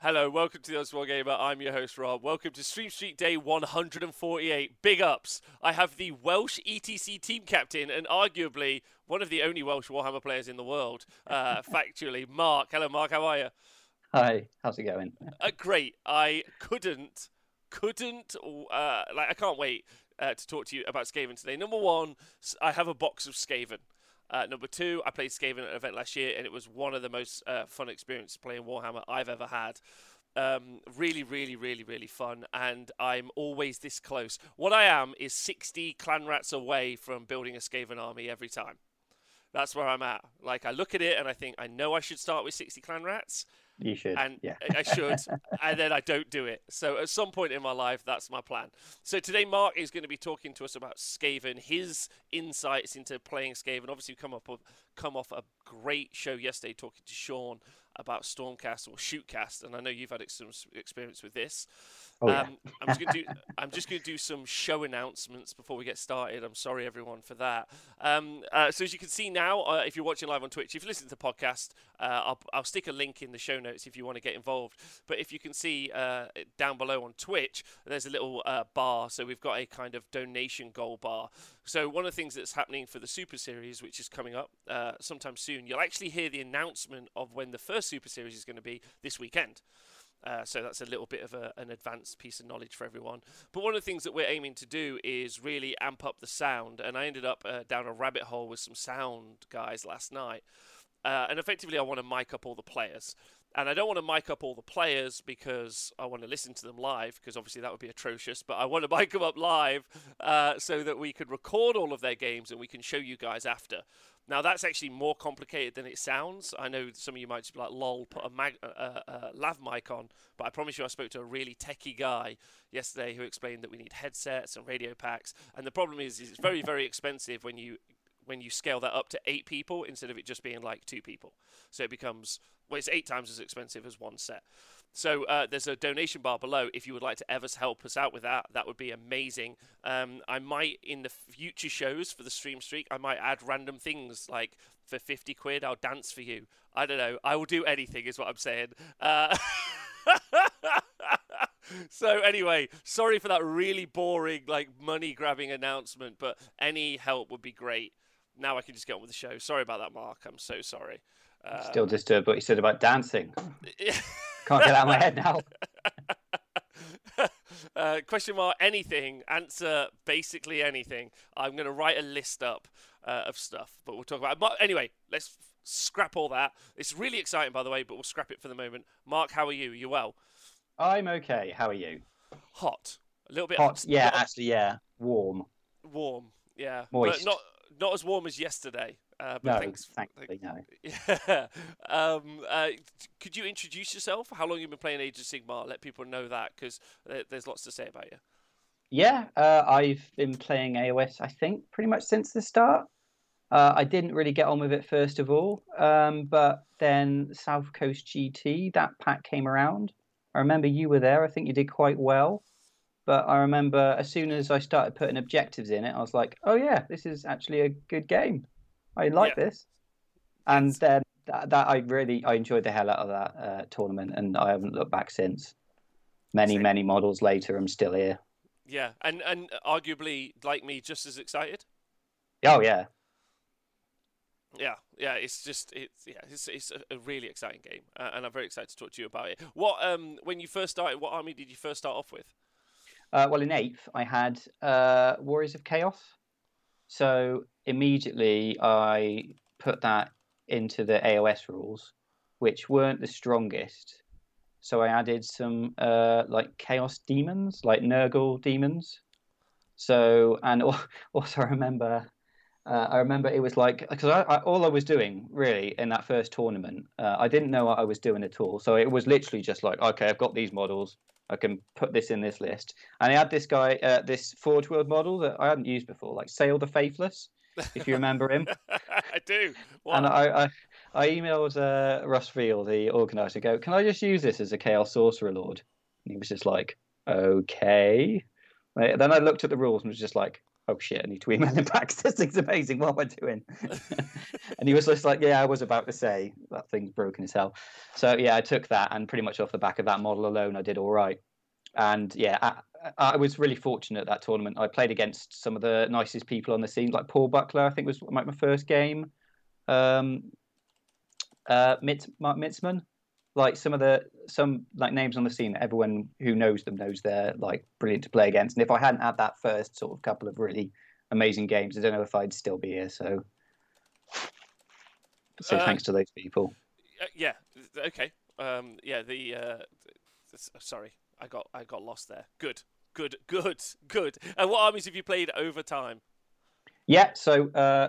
Hello, welcome to the Oswald Gamer. I'm your host, Rob. Welcome to Stream Street Day 148. Big ups. I have the Welsh ETC team captain and arguably one of the only Welsh Warhammer players in the world, factually, Mark. Hello, Mark. How are you? Hi, how's it going? Great. I I can't wait to talk to you about Skaven today. Number one, I have a box of Skaven. Number two, I played Skaven at an event last year, and it was one of the most fun experiences playing Warhammer I've ever had. Really, really, really, really fun, and I'm always this close. What I am is 60 clan rats away from building a Skaven army every time. That's where I'm at. Like, I look at it and I think, I know I should start with 60 clan rats, You should, and yeah. I should, and then I don't do it. So at some point in my life, that's my plan. So today, Mark is going to be talking to us about Skaven, his insights into playing Skaven. Obviously, come off a great show yesterday talking to Sean about Stormcast or Shootcast, and I know you've had some experience with this. Oh yeah. I'm just going to do some show announcements before we get started. I'm sorry, everyone, for that. So as you can see now, if you're watching live on Twitch, if you listen to the podcast, I'll stick a link in the show notes if you want to get involved. But if you can see down below on Twitch, there's a little bar. So we've got a kind of donation goal bar. So one of the things that's happening for the Super Series, which is coming up sometime soon, you'll actually hear the announcement of when the first Super Series is going to be this weekend. So that's a little bit of an advanced piece of knowledge for everyone. But one of the things that we're aiming to do is really amp up the sound. And I ended up down a rabbit hole with some sound guys last night. And effectively, I want to mic up all the players. And I don't want to mic up all the players because I want to listen to them live, because obviously that would be atrocious. But I want to mic them up live so that we could record all of their games and we can show you guys after. Now, that's actually more complicated than it sounds. I know some of you might just be like, lol, put a lav mic on. But I promise you, I spoke to a really techie guy yesterday who explained that we need headsets and radio packs. And the problem is it's very, very expensive when you scale that up to 8 people instead of it just being like 2 people. So it becomes, well, it's 8 times as expensive as one set. So there's a donation bar below. If you would like to ever help us out with that, that would be amazing. I might, in the future shows for the stream streak, I might add random things like for 50 quid, I'll dance for you. I don't know. I will do anything is what I'm saying. So anyway, sorry for that really boring, like money-grabbing announcement, but any help would be great. Now I can just get on with the show. Sorry about that, Mark. I'm so sorry. Still disturbed what you said about dancing. Can't get out of my head now. Question mark, anything, answer basically anything. I'm going to write a list up of stuff, but we'll talk about it. But anyway, let's scrap all that. It's really exciting, by the way, but we'll scrap it for the moment. Mark, how are you? Are you well? I'm okay. How are you? Hot. A little bit hot. Yeah, actually, yeah. Warm. Warm, yeah. Moist. But not as warm as yesterday. But no, thankfully, no. Yeah. Could you introduce yourself? How long you've been playing Age of Sigmar? Let people know that, because there's lots to say about you. Yeah, I've been playing AOS, I think, pretty much since the start. I didn't really get on with it first of all, but then South Coast GT, that pack came around. I remember you were there. I think you did quite well. But I remember as soon as I started putting objectives in it, I was like, oh yeah, this is actually a good game. I like this. And then that I enjoyed the hell out of that tournament, and I haven't looked back since. Many models later, I'm still here. Yeah, and arguably, like me, just as excited. Oh yeah. Yeah, it's a really exciting game, and I'm very excited to talk to you about it. What when you first started, what army did you first start off with? Well, in 8th, I had Warriors of Chaos. So immediately I put that into the AOS rules, which weren't the strongest. So I added some like Chaos Demons, like Nurgle Demons. So, and also I remember it was like, because all I was doing really in that first tournament, I didn't know what I was doing at all. So it was literally just like, okay, I've got these models. I can put this in this list. And I had this guy, this Forge World model that I hadn't used before, like Sail the Faithless, if you remember him. I do. What? And I emailed Russ Field, the organizer, go, can I just use this as a Chaos Sorcerer Lord? And he was just like, okay. Then I looked at the rules and was just like, oh shit, I need to email him back. This thing's amazing. What am I doing? And he was just like, yeah, I was about to say that thing's broken as hell. So yeah, I took that, and pretty much off the back of that model alone, I did all right. And yeah, I was really fortunate at that tournament. I played against some of the nicest people on the scene, like Paul Buckler, I think was like my first game. Mark Mitzman, like some like names on the scene that everyone who knows them knows they're like brilliant to play against. And if I hadn't had that first sort of couple of really amazing games, I don't know if I'd still be here. So thanks to those people. Yeah. Okay. Yeah. Sorry, I got lost there. Good. And what armies have you played over time? Yeah. So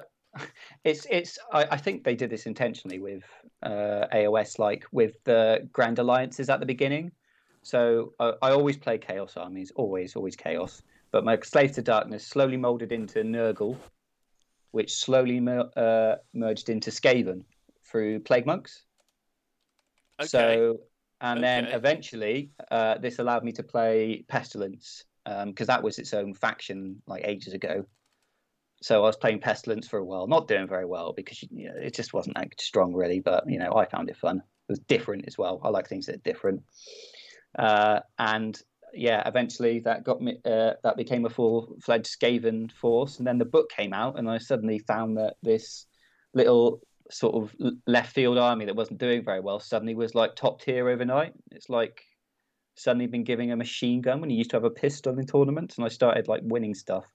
I think they did this intentionally with AOS, like with the Grand Alliances at the beginning. So I always play Chaos armies, always Chaos. But my Slave to Darkness slowly molded into Nurgle, which slowly merged into Skaven through Plague Monks. Okay. So, and then eventually this allowed me to play Pestilence, because that was its own faction like ages ago. So I was playing Pestilence for a while, not doing very well because it just wasn't that strong really. But I found it fun. It was different as well. I like things that are different. And yeah, eventually that got me. That became a full-fledged Skaven force, and then the book came out, and I suddenly found that this little sort of left field army that wasn't doing very well suddenly was like top tier overnight. It's like suddenly been giving a machine gun when you used to have a pistol in tournaments, and I started like winning stuff.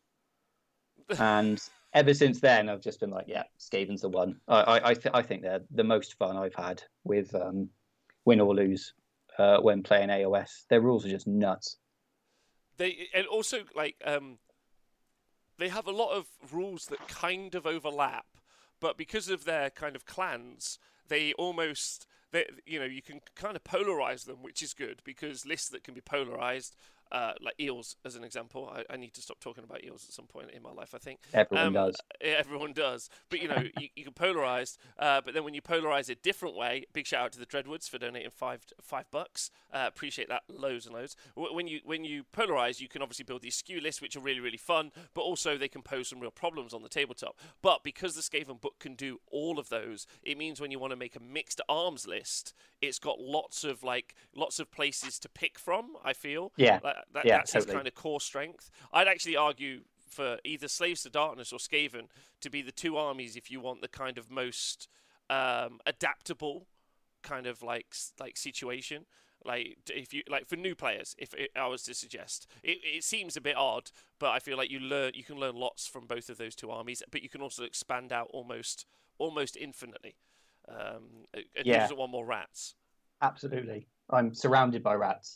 And ever since then, I've just been like, yeah, Skaven's the one. I think they're the most fun I've had with win or lose when playing AOS. Their rules are just nuts. And also like they have a lot of rules that kind of overlap, but because of their kind of clans, they almost you can kind of polarize them, which is good because lists that can be polarized. Like eels, as an example. I need to stop talking about eels at some point in my life, I think. Everyone does. Yeah, everyone does. But, you can polarize. But then when you polarize a different way, big shout out to the Dreadwoods for donating $5. Appreciate that loads and loads. When you polarize, you can obviously build these skew lists, which are really, really fun. But also they can pose some real problems on the tabletop. But because the Skaven book can do all of those, it means when you want to make a mixed arms list, it's got lots of places to pick from, I feel. Yeah. That's totally. his kind of core strength. I'd actually argue for either Slaves to Darkness or Skaven to be the two armies if you want the kind of most adaptable kind of like situation. Like if you like for new players, if I was to suggest, it seems a bit odd, but I feel like you can learn lots from both of those two armies, but you can also expand out almost infinitely. And who doesn't want more rats? Absolutely, I'm surrounded by rats.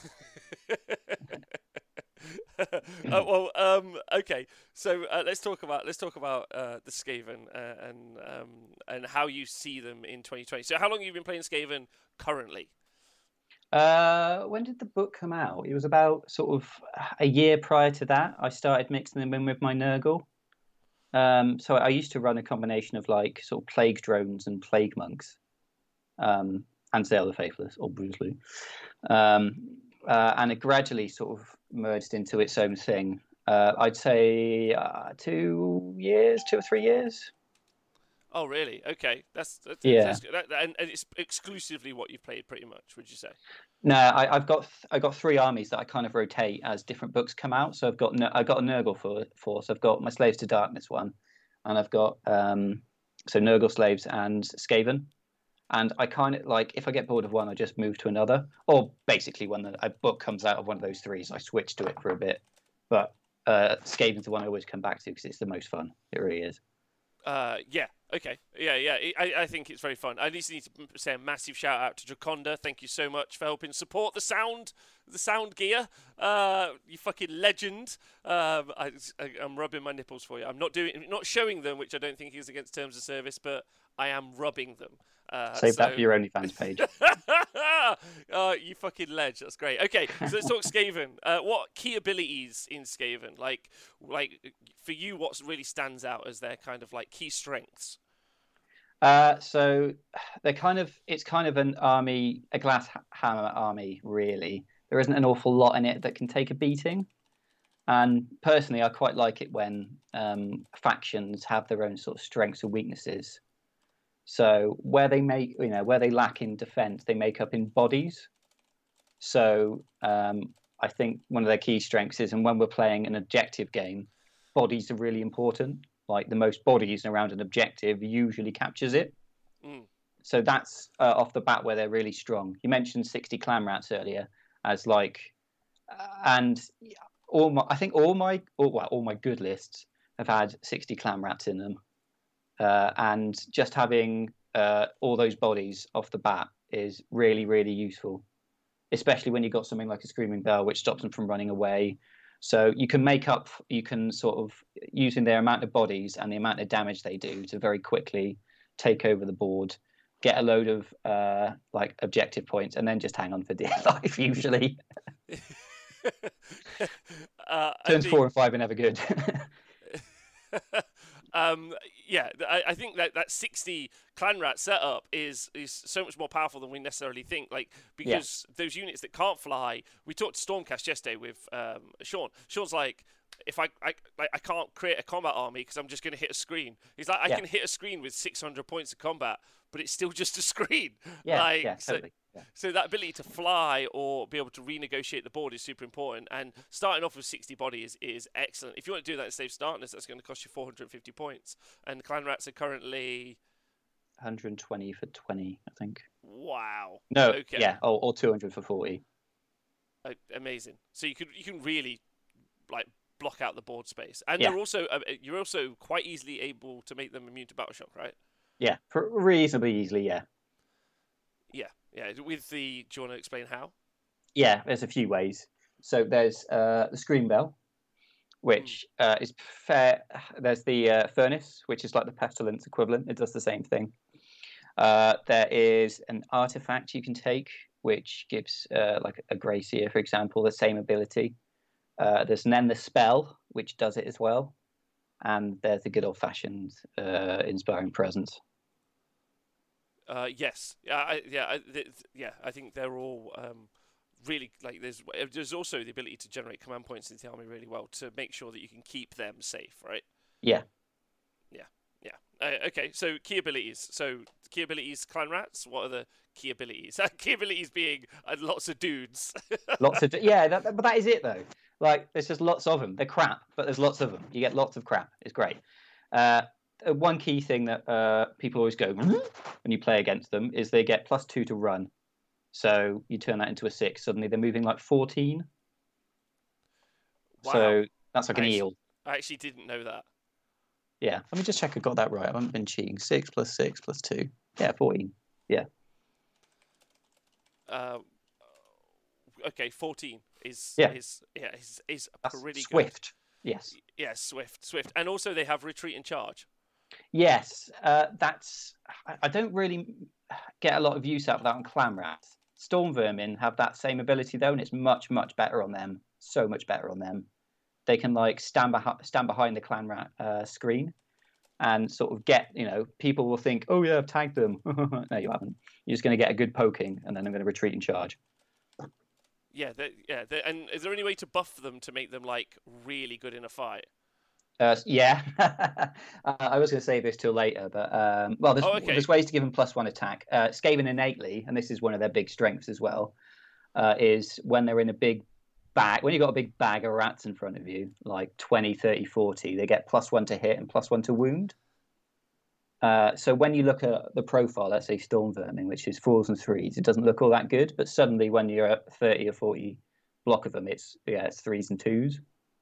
Okay. So let's talk about the Skaven and how you see them in 2020. So how long have you been playing Skaven currently? When did the book come out? It was about sort of a year prior to that. I started mixing them in with my Nurgle. So I used to run a combination of like sort of plague drones and plague monks, and Zeal the Faithless, obviously. And it gradually sort of merged into its own thing. I'd say 2 or 3 years. Oh, really? Okay, that's yeah. That's good. And it's exclusively what you've played, pretty much. Would you say? No, I got 3 armies that I kind of rotate as different books come out. So I got a Nurgle force. I've got my Slaves to Darkness one, and I've got so Nurgle Slaves and Skaven. And I kind of like, if I get bored of one, I just move to another. Or basically, when a book comes out of one of those 3s, I switch to it for a bit. But Skaven's the one I always come back to because it's the most fun. It really is. Yeah. Okay. Yeah. I think it's very fun. I just need to say a massive shout out to Draconda. Thank you so much for helping support the sound gear. You fucking legend. I'm rubbing my nipples for you. I'm not showing them, which I don't think is against terms of service, but I am rubbing them. Save that for your OnlyFans page. Oh, you fucking ledge. That's great. Okay, so let's talk Skaven. What key abilities in Skaven? Like for you, what really stands out as their kind of like key strengths? So it's kind of an army, a glass hammer army, really. There isn't an awful lot in it that can take a beating. And personally, I quite like it when factions have their own sort of strengths and weaknesses. So where they lack in defense, they make up in bodies. So I think one of their key strengths is, and when we're playing an objective game, bodies are really important. Like the most bodies around an objective usually captures it. Mm. So that's off the bat where they're really strong. You mentioned 60 clan rats earlier as and I think all my good lists have had 60 clan rats in them, and just having all those bodies off the bat is really, really useful, especially when you've got something like a Screaming Bell, which stops them from running away. So you can sort of, using their amount of bodies and the amount of damage they do, to very quickly take over the board, get a load of objective points, and then just hang on for dear life usually. Turns 4 and 5 are never good. I think that 60 clan rat setup is so much more powerful than we necessarily think. Like, because those units that can't fly, we talked Stormcast yesterday with Sean. Sean's like, if I can't create a combat army because I'm just going to hit a screen. He's like, I can hit a screen with 600 points of combat, but it's still just a screen. Totally. So that ability to fly or be able to renegotiate the board is super important. And starting off with 60 bodies is excellent. If you want to do that instead of starters, that's going to cost you 450 points. And clan rats are currently 120 for 20, I think. Wow. No. Okay. Yeah. Or 200 for 40. Amazing. So you can really block out the board space, and you're also quite easily able to make them immune to battle shock, right? Yeah, reasonably easily. Yeah. Do you want to explain how? Yeah, there's a few ways. So there's the Scream Bell, which is fair. There's the Furnace, which is like the Pestilence equivalent. It does the same thing. There is an artifact you can take, which gives like a Gracier, for example, the same ability. There's then the Spell, which does it as well. And there's the good old-fashioned Inspiring Presence. Yes. I think they're all really, like, there's also the ability to generate command points into the army really well to make sure that you can keep them safe, right? Yeah. Okay, so key abilities. So key abilities, clan rats. What are the key abilities? Key abilities being lots of dudes. But that is it though. Like, there's just lots of them. They're crap, but there's lots of them. You get lots of crap. It's great. One key thing that people always go when you play against them is they get +2 to run. So you turn that into a 6. Suddenly they're moving like 14. Wow. So that's like an eel. I actually didn't know that. Yeah. Let me just check I got that right. I haven't been cheating. 6 + 6 + 2. Yeah, 14. Yeah. Okay, 14 is pretty swift. Good. Yes. Yeah, swift. And also they have retreat and charge. Yes, I don't really get a lot of use out of that on clan rats. Storm Vermin have that same ability though, and it's much better on them. So much better on them. They can like stand behind the clan rat screen, and sort of get, people will think, oh yeah, I've tagged them. No, you haven't. You're just going to get a good poking, and then I'm going to retreat and charge. And is there any way to buff them to make them like really good in a fight? Yeah, I was going to say this till later, but there's ways to give them +1 attack. Skaven innately, and this is one of their big strengths as well, is when they're in a big bag. When you've got a big bag of rats in front of you, like 20, 30, 40, they get +1 to hit and +1 to wound. So when you look at the profile, let's say Storm Vermin, which is 4s and 3s, it doesn't look all that good. But suddenly, when you're at 30 or 40 block of them, it's 3s and 2s.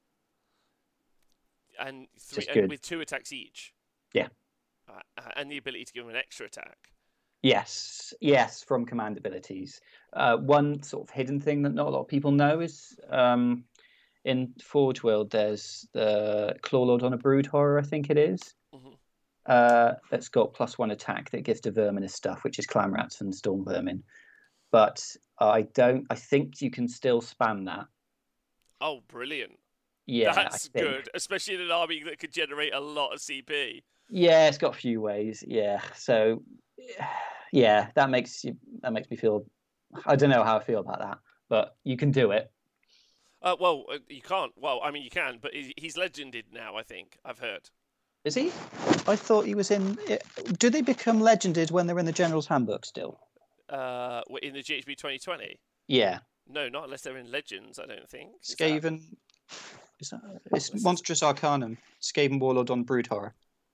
And with 2 attacks each. Yeah. And the ability to give them an extra attack. Yes, from command abilities. One sort of hidden thing that not a lot of people know is in Forge World, there's the Clawlord on a Brood Horror, I think it is. That's got +1 attack that gives to Vermin his stuff, which is Clan Rats and Storm Vermin. But I think you can still spam that. Oh, brilliant. Yeah, that's good, especially in an army that could generate a lot of CP. Yeah, it's got a few ways. Yeah, so yeah, that makes me feel. I don't know how I feel about that, but you can do it. Well, you can't. Well, I mean, you can, but he's legended now. I think I've heard. Is he? I thought he was in. Do they become legended when they're in the General's Handbook still? In the GHB 2020. Yeah. No, not unless they're in Legends. I don't think. Skaven. It's Monstrous Arcanum. Skaven Warlord on Brood Horror.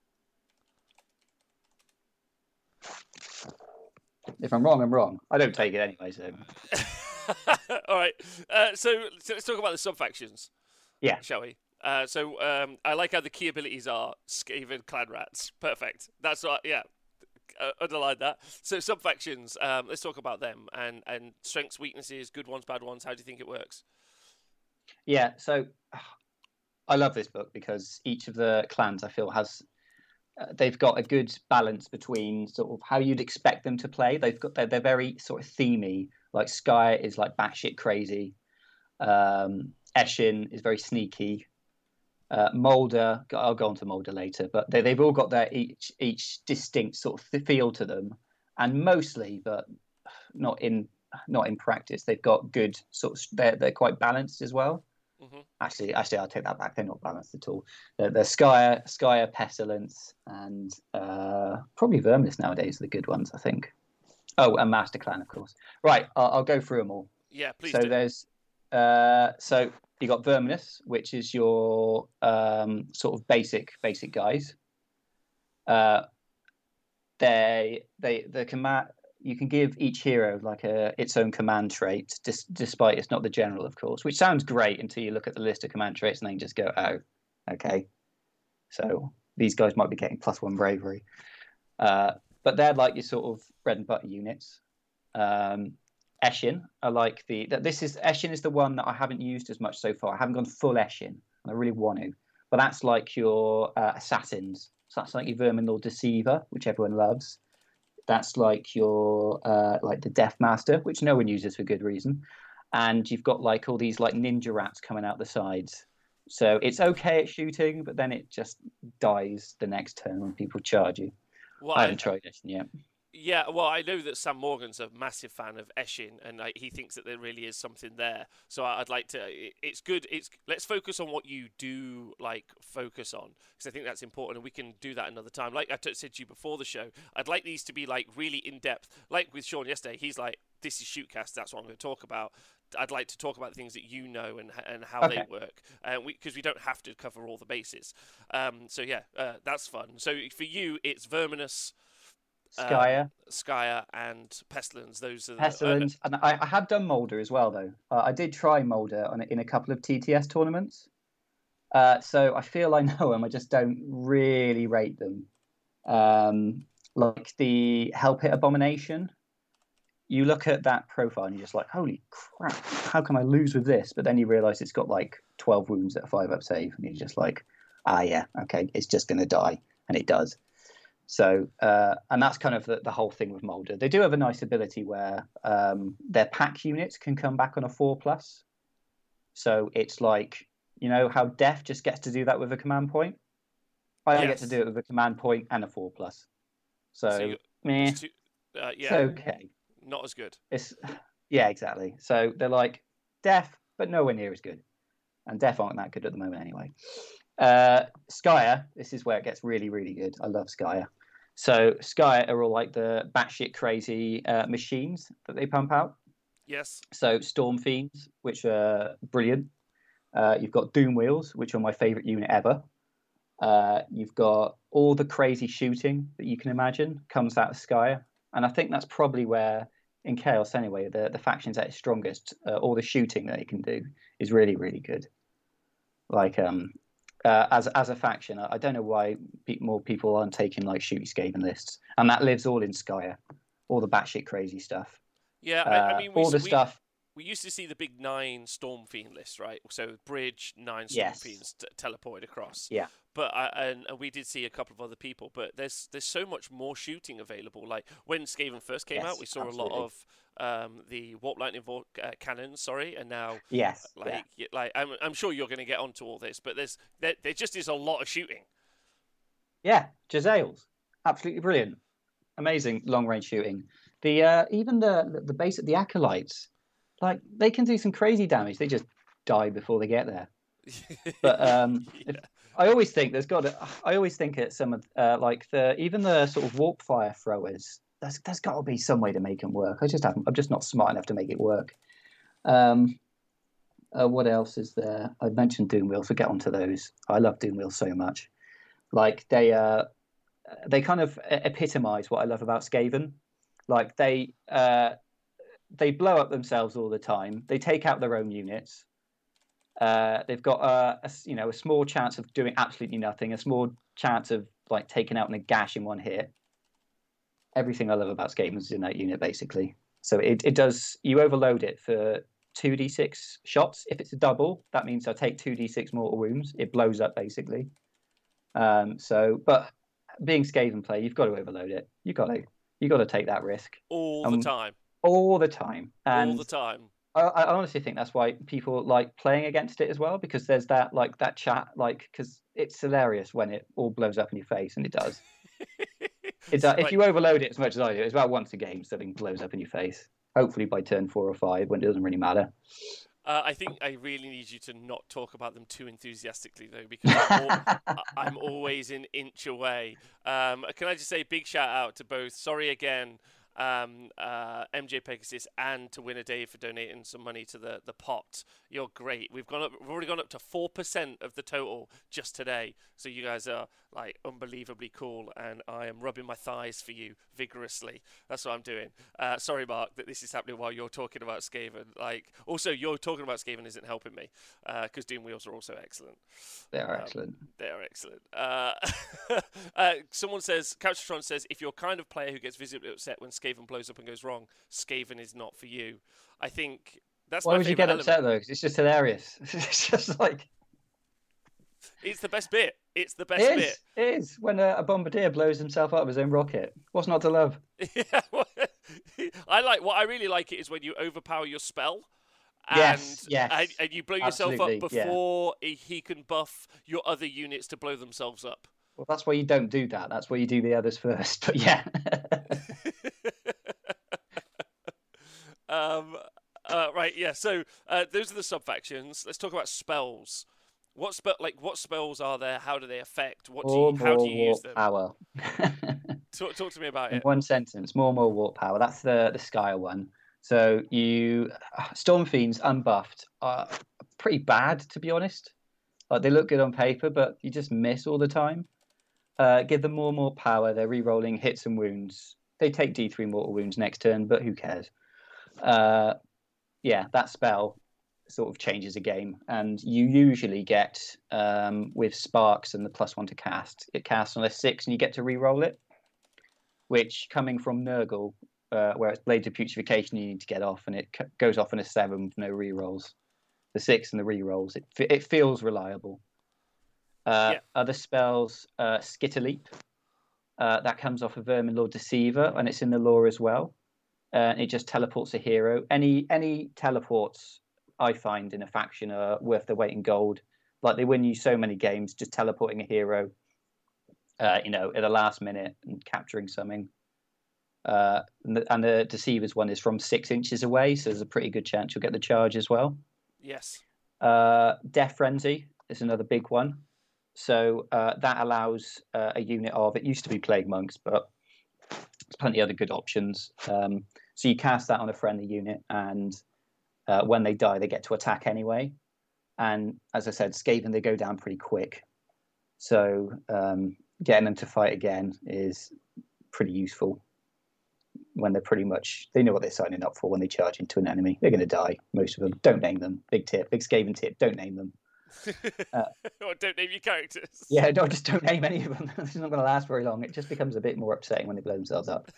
If I'm wrong, I'm wrong. I don't take it anyway. So. All right. So let's talk about the sub factions. Yeah. Shall we? I like how the key abilities are Skaven Clan Rats. Perfect. That's what. Yeah. Underline that. So sub factions. Let's talk about them and strengths, weaknesses, good ones, bad ones. How do you think it works? Yeah. So I love this book because each of the clans I feel has. They've got a good balance between sort of how you'd expect them to play. They're very sort of themey. Like Sky is like batshit crazy. Eshin is very sneaky. Mulder, I'll go on to Mulder later, but they've all got their each distinct sort of feel to them, and mostly, but not in practice, they've got good sort of. They're quite balanced as well. Mm-hmm. Actually, I'll take that back. They're not balanced at all. They're Skyer, Pestilence, and probably Verminous nowadays are the good ones, I think. Oh, and Master Clan, of course. Right, I'll go through them all. Yeah, please. So do. There's so you got Verminous, which is your sort of basic guys. The command. You can give each hero like its own command trait, despite it's not the general, of course, which sounds great until you look at the list of command traits and then just go, oh, okay. So these guys might be getting +1 bravery. But they're like your sort of bread and butter units. Eshin, I like Eshin is the one that I haven't used as much so far. I haven't gone full Eshin, and I really want to. But that's like your assassins. So that's like your Verminlord Deceiver, which everyone loves. That's like your like the Death Master, which no one uses for good reason. And you've got like all these like ninja rats coming out the sides. So it's okay at shooting, but then it just dies the next turn when people charge you. Well, I haven't tried Eshin yet. Yeah, well, I know that Sam Morgan's a massive fan of Eshin, and he thinks that there really is something there. So I'd like to. It's good. Let's focus on what you do focus on, because I think that's important, and we can do that another time. Like I said to you before the show, I'd like these to be like really in depth. Like with Sean yesterday, he's like, "This is Shootcast. That's what I'm going to talk about." I'd like to talk about things that you know and how they work, because we don't have to cover all the bases. So yeah, that's fun. So for you, it's Verminous. Skyer and Pestilence. Those are Pestilence, and I have done Mulder as well, though. I did try Mulder in a couple of TTS tournaments, so I feel I know them. I just don't really rate them. Like the Hell Pit Abomination, you look at that profile and you're just like, holy crap, how can I lose with this? But then you realise it's got like 12 wounds at a 5-up save, and you're just like, yeah, okay, it's just going to die, and it does. So, and that's kind of the whole thing with Mulder. They do have a nice ability where their pack units can come back on a 4+. So it's like, you know how Def just gets to do that with a command point? I get to do it with a command point and a 4+. So meh. Yeah, it's okay. Not as good. Yeah, exactly. So they're like Def, but nowhere near as good. And Def aren't that good at the moment anyway. Skyer, this is where it gets really, really good. I love Skyer. So Skyer are all like the batshit crazy machines that they pump out. Yes. So Storm Fiends, which are brilliant. You've got Doom Wheels, which are my favourite unit ever. You've got all the crazy shooting that you can imagine comes out of Skyer. And I think that's probably where, in Chaos anyway, the faction's at its strongest. All the shooting that it can do is really, really good. Like, as a faction, I don't know why more people aren't taking like Shooty Skaven lists, and that lives all in Skyer, all the batshit crazy stuff. Yeah, I mean, stuff. We used to see the big 9 Storm Fiend list, right? So Bridge, 9 Storm Fiends teleported across. Yeah. But and we did see a couple of other people, but there's so much more shooting available. Like when Skaven first came out, we saw a lot of the Warp Lightning cannons, and now I'm sure you're going to get onto all this, but there just is a lot of shooting. Yeah, Jezzails, absolutely brilliant, amazing long range shooting. The even the base of the Acolytes, like they can do some crazy damage. They just die before they get there. But I always think I always think at some of like even the sort of warp fire throwers. There's got to be some way to make them work. I'm just not smart enough to make it work. What else is there? I mentioned Doom Wheels. We'll get onto those. I love Doom Wheels so much. Like they kind of epitomise what I love about Skaven. Like they blow up themselves all the time. They take out their own units. They've got a small chance of doing absolutely nothing. A small chance of like taking out in a gash in one hit. Everything I love about Skaven is in that unit basically. So it does. You overload it for 2d6 shots. If it's a double, that means I take 2d6 mortal wounds. It blows up basically. But being Skaven play, you've got to overload it. You got to take that risk all the time. All the time. And all the time. I honestly think that's why people like playing against it as well, because there's that chat, because it's hilarious when it all blows up in your face, and it does. If you overload it as much as I do, it's about once a game something blows up in your face. Hopefully by turn 4 or 5, when it doesn't really matter. I think I really need you to not talk about them too enthusiastically, though, because I'm always an inch away. Can I just say big shout out to both, sorry again, MJ Pegasus and to Winner Dave for donating some money to the pot. You're great. We've already gone up to 4% of the total just today. So you guys are like unbelievably cool, and I am rubbing my thighs for you vigorously. That's what I'm doing. Sorry, Mark, that this is happening while you're talking about Skaven. Like, also, you're talking about Skaven isn't helping me, because Doom Wheels are also excellent. They are excellent. They are excellent. Someone says, Couchotron says, if you're kind of player who gets visibly upset when Skaven blows up and goes wrong, Skaven is not for you. I think that's why would you get element. Upset though? Because it's just hilarious. It's just like it's the best bit. It's the best bit. It is when a bombardier blows himself out of his own rocket. What's not to love? Yeah, what I really like it is when you overpower your spell. And you blow yourself up before he can buff your other units to blow themselves up. Well, that's why you don't do that. That's why you do the others first. But yeah. Right. Yeah. So those are the sub-factions. Let's talk about spells. What spells are there? How do they affect? How do you use them? Power. Talk to me about it. In one sentence, more warp power. That's the Skyer one. So Storm Fiends unbuffed are pretty bad, to be honest. Like they look good on paper, but you just miss all the time. Give them more power. They're re-rolling hits and wounds. They take D3 mortal wounds next turn, but who cares? That spell sort of changes a game, and you usually get with Sparks and the +1 to cast. It casts on a 6, and you get to re-roll it. Which, coming from Nurgle, where it's Blades of Putrefaction, you need to get off, and it goes off on a 7 with no re-rolls. The 6 and the re-rolls, it feels reliable. Other spells, Skitterleap, that comes off of Verminlord Deceiver, and it's in the lore as well. It just teleports a hero. Any teleports I find in a faction are worth their weight in gold. Like they win you so many games just teleporting a hero, at the last minute and capturing something. And the Deceiver's one is from 6 inches away, so there's a pretty good chance you'll get the charge as well. Yes. Death Frenzy is another big one. So that allows a unit of, it used to be Plague Monks, but there's plenty of other good options. So you cast that on a friendly unit, and when they die, they get to attack anyway. And as I said, Skaven, they go down pretty quick. So getting them to fight again is pretty useful when they know what they're signing up for when they charge into an enemy. They're going to die, most of them. Don't name them. Big Skaven tip, don't name them. Or don't name your characters. Yeah, just don't name any of them. It's not going to last very long. It just becomes a bit more upsetting when they blow themselves up.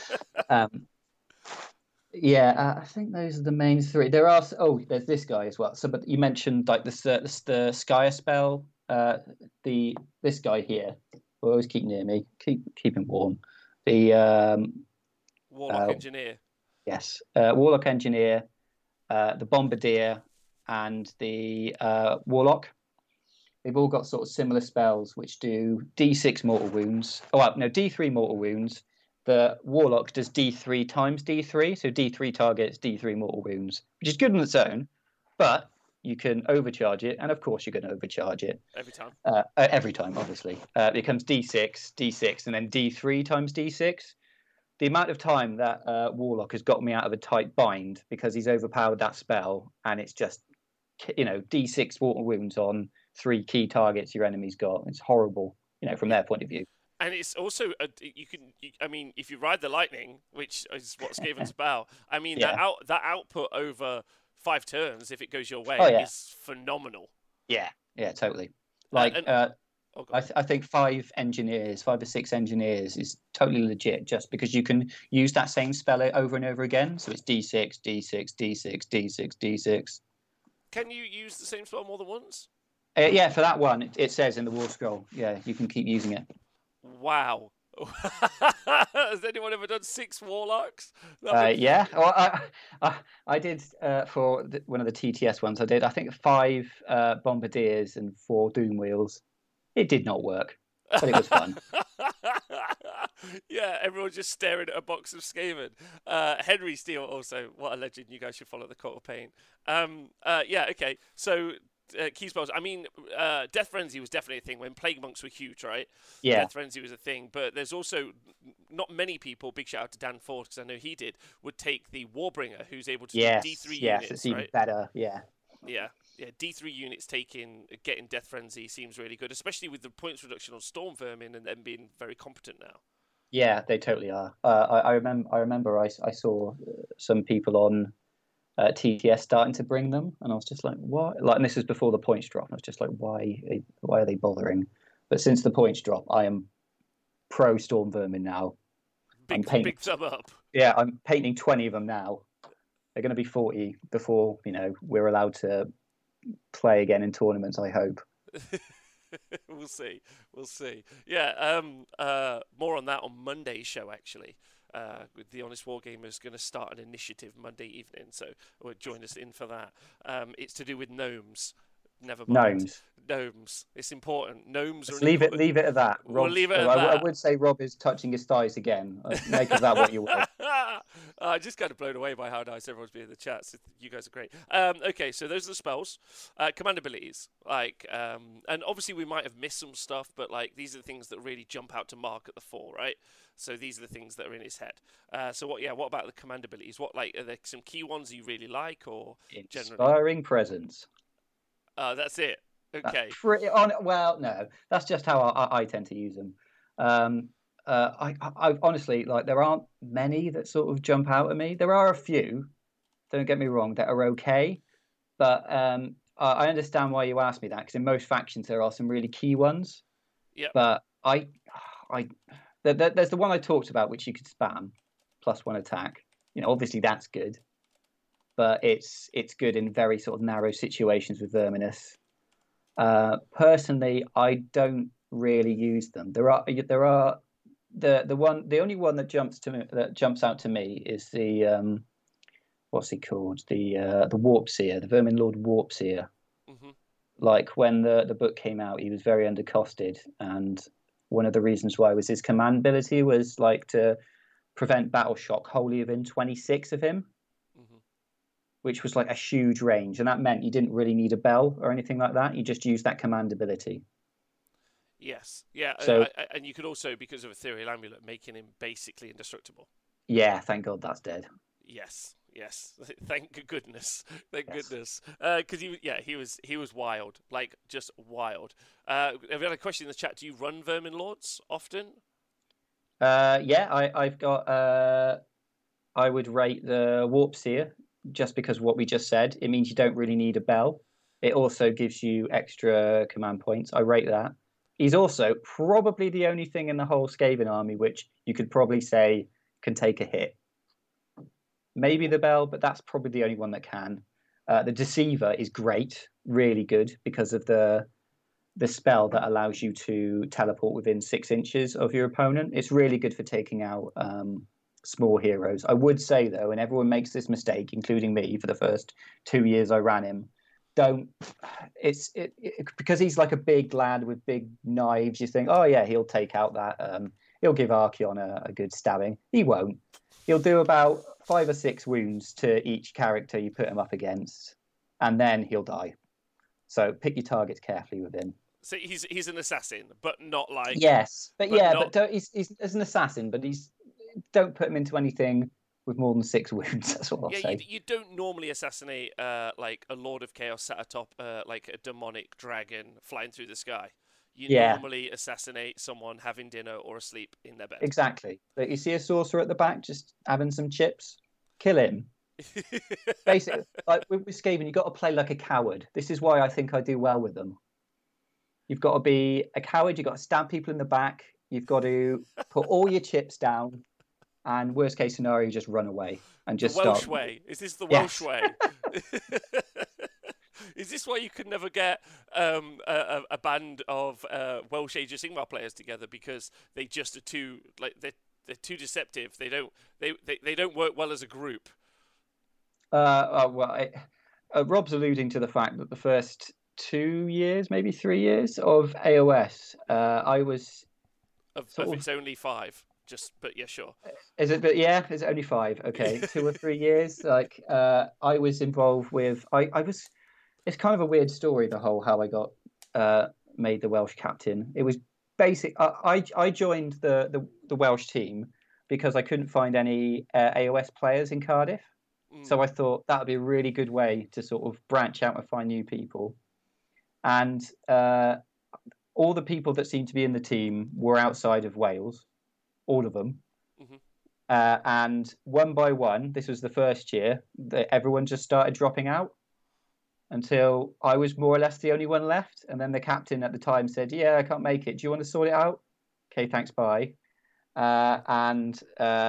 I think those are the main 3. There's this guy as well. So, but you mentioned like the Skyer spell. This guy here, who always keep near me, keep him warm. The Warlock Engineer. Yes, Warlock Engineer, the Bombardier, and the Warlock. They've all got sort of similar spells which do D6 mortal wounds. D3 mortal wounds. The Warlock does D3 times D3, so D3 targets, D3 mortal wounds, which is good on its own. But you can overcharge it, and of course you're going to overcharge it. Every time, obviously. It becomes D6, D6, and then D3 times D6. The amount of time that Warlock has got me out of a tight bind because he's overpowered that spell, and it's just, D6 mortal wounds on 3 key targets your enemy's got. It's horrible, from their point of view. And it's also if you ride the lightning, which is what Skaven's about. I mean, that output over 5 turns, if it goes your way, is phenomenal. Yeah, totally. I think 5 or 6 engineers is totally legit, just because you can use that same spell over and over again. So it's D6, D6, D6, D6, D6. Can you use the same spell more than once? Yeah, for that one, it says in the War Scroll. Yeah, you can keep using it. Wow. Has anyone ever done 6 Warlocks? Yeah. Well, I did for one of the TTS ones. I did, I think, 5 Bombardiers and 4 Doom Wheels. It did not work, but it was fun. Yeah, everyone just staring at a box of Skaven. Henry Steele also, what a legend. You guys should follow the Court of Pain. Okay. So, key spells. I mean, Death Frenzy was definitely a thing when Plague Monks were huge, right? Yeah. Death Frenzy was a thing, but there's also not many people, big shout out to Dan Ford, because I know he did, would take the Warbringer, who's able to do D3 units, yes, it's even better, Yeah, D3 units getting Death Frenzy seems really good, especially with the points reduction on Storm Vermin and them being very competent now. Yeah, they totally are. I remember I saw some people on TTS starting to bring them, and I was just like, what? And this was before the points drop. I was just like, why are they bothering? But since the points drop, I am pro Storm Vermin now. Big thumb up. Yeah, I'm painting 20 of them now. They're going to be 40 before we're allowed to play again in tournaments, I hope. We'll see. Yeah, more on that on Monday's show, actually. With the Honest Wargamers going to start an initiative Monday evening, so join us in for that. It's to do with gnomes. Never mind. Gnomes. It's important. Gnomes. Leave it at that. We'll leave it at that. I would say Rob is touching his thighs again. Make of that what you will. I'm just kind of blown away by how nice everyone's been in the chat. So you guys are great. Okay, so those are the spells. Command abilities. And obviously we might have missed some stuff, but these are the things that really jump out to Mark at the fore, right? So these are the things that are in his head. What about the command abilities? What are there some key ones you really like, or generally? Inspiring Presence. That's it. Okay. Well, no, that's just how I tend to use them. I honestly, there aren't many that sort of jump out at me. There are a few, don't get me wrong, that are okay, but I understand why you asked me that, because in most factions there are some really key ones. Yeah. But there's the one I talked about, which you could spam, +1 attack. Obviously that's good, but it's good in very sort of narrow situations with Verminous. Personally, I don't really use them. There are the only one that jumps out to me is the what's he called, the Warp Seer, the Vermin Lord Warp Seer. Mm-hmm. When the book came out, he was very undercosted, and one of the reasons why was his command ability was to prevent battle shock wholly within 26 of him. Which was a huge range, and that meant you didn't really need a bell or anything like that. You just used that command ability. Yes, yeah, so, and you could also, because of Ethereal Amulet, making him basically indestructible. Yeah, thank God that's dead. Yes, thank goodness, goodness, because he was wild, just wild. Have you had a question in the chat? Do you run Vermin Lords often? Yeah, I've got. I would rate the Warp Seer. Just because of what we just said, it means you don't really need a bell. It also gives you extra command points. I rate that. He's also probably the only thing in the whole Skaven army which you could probably say can take a hit. Maybe the bell, but that's probably the only one that can. The Deceiver is great, really good, because of the spell that allows you to teleport within 6 inches of your opponent. It's really good for taking out small heroes. I would say though, and everyone makes this mistake, including me, for the first 2 years I ran him. Because he's a big lad with big knives. You think, oh yeah, he'll take out that. He'll give Archeon a good stabbing. He won't. He'll do about 5 or 6 wounds to each character you put him up against. and then he'll die. So pick your targets carefully with him. So he's an assassin, but not like yes, but yeah, not... but don't, he's as an assassin, but don't put him into anything with more than 6 wounds. That's what I'll say. You don't normally assassinate like a Lord of Chaos sat atop like a demonic dragon flying through the sky. You normally assassinate someone having dinner or asleep in their bed. Exactly. But you see a sorcerer at the back just having some chips, kill him. Basically, like with Skaven, you've got to play like a coward. This is why I think I do well with them. You've got to be a coward. You've got to stab people in the back. You've got to put all your chips down. And worst case scenario, you just run away and just the Welsh start. way. Is this the Welsh way? Is this why you could never get a band of Welsh Age of Sigmar players together because they just are too they're too deceptive. They don't work well as a group. Rob's alluding to the fact that the first 2 years, maybe 3 years of AOS, I was it's only 5. But yeah, sure. Is it? But yeah, is it only 5? Okay, 2 or 3 years. Like I was involved with. I was. It's kind of a weird story. The whole how I got made the Welsh captain. It was basic. I joined the Welsh team because I couldn't find any AOS players in Cardiff. So I thought that would be a really good way to sort of branch out and find new people. And all the people that seemed to be in the team were outside of Wales. All of them. And one by one, this was the first year, that everyone just started dropping out until I was more or less the only one left. And then the captain at the time said, yeah, I can't make it. Do you want to sort it out? Okay, thanks, bye. And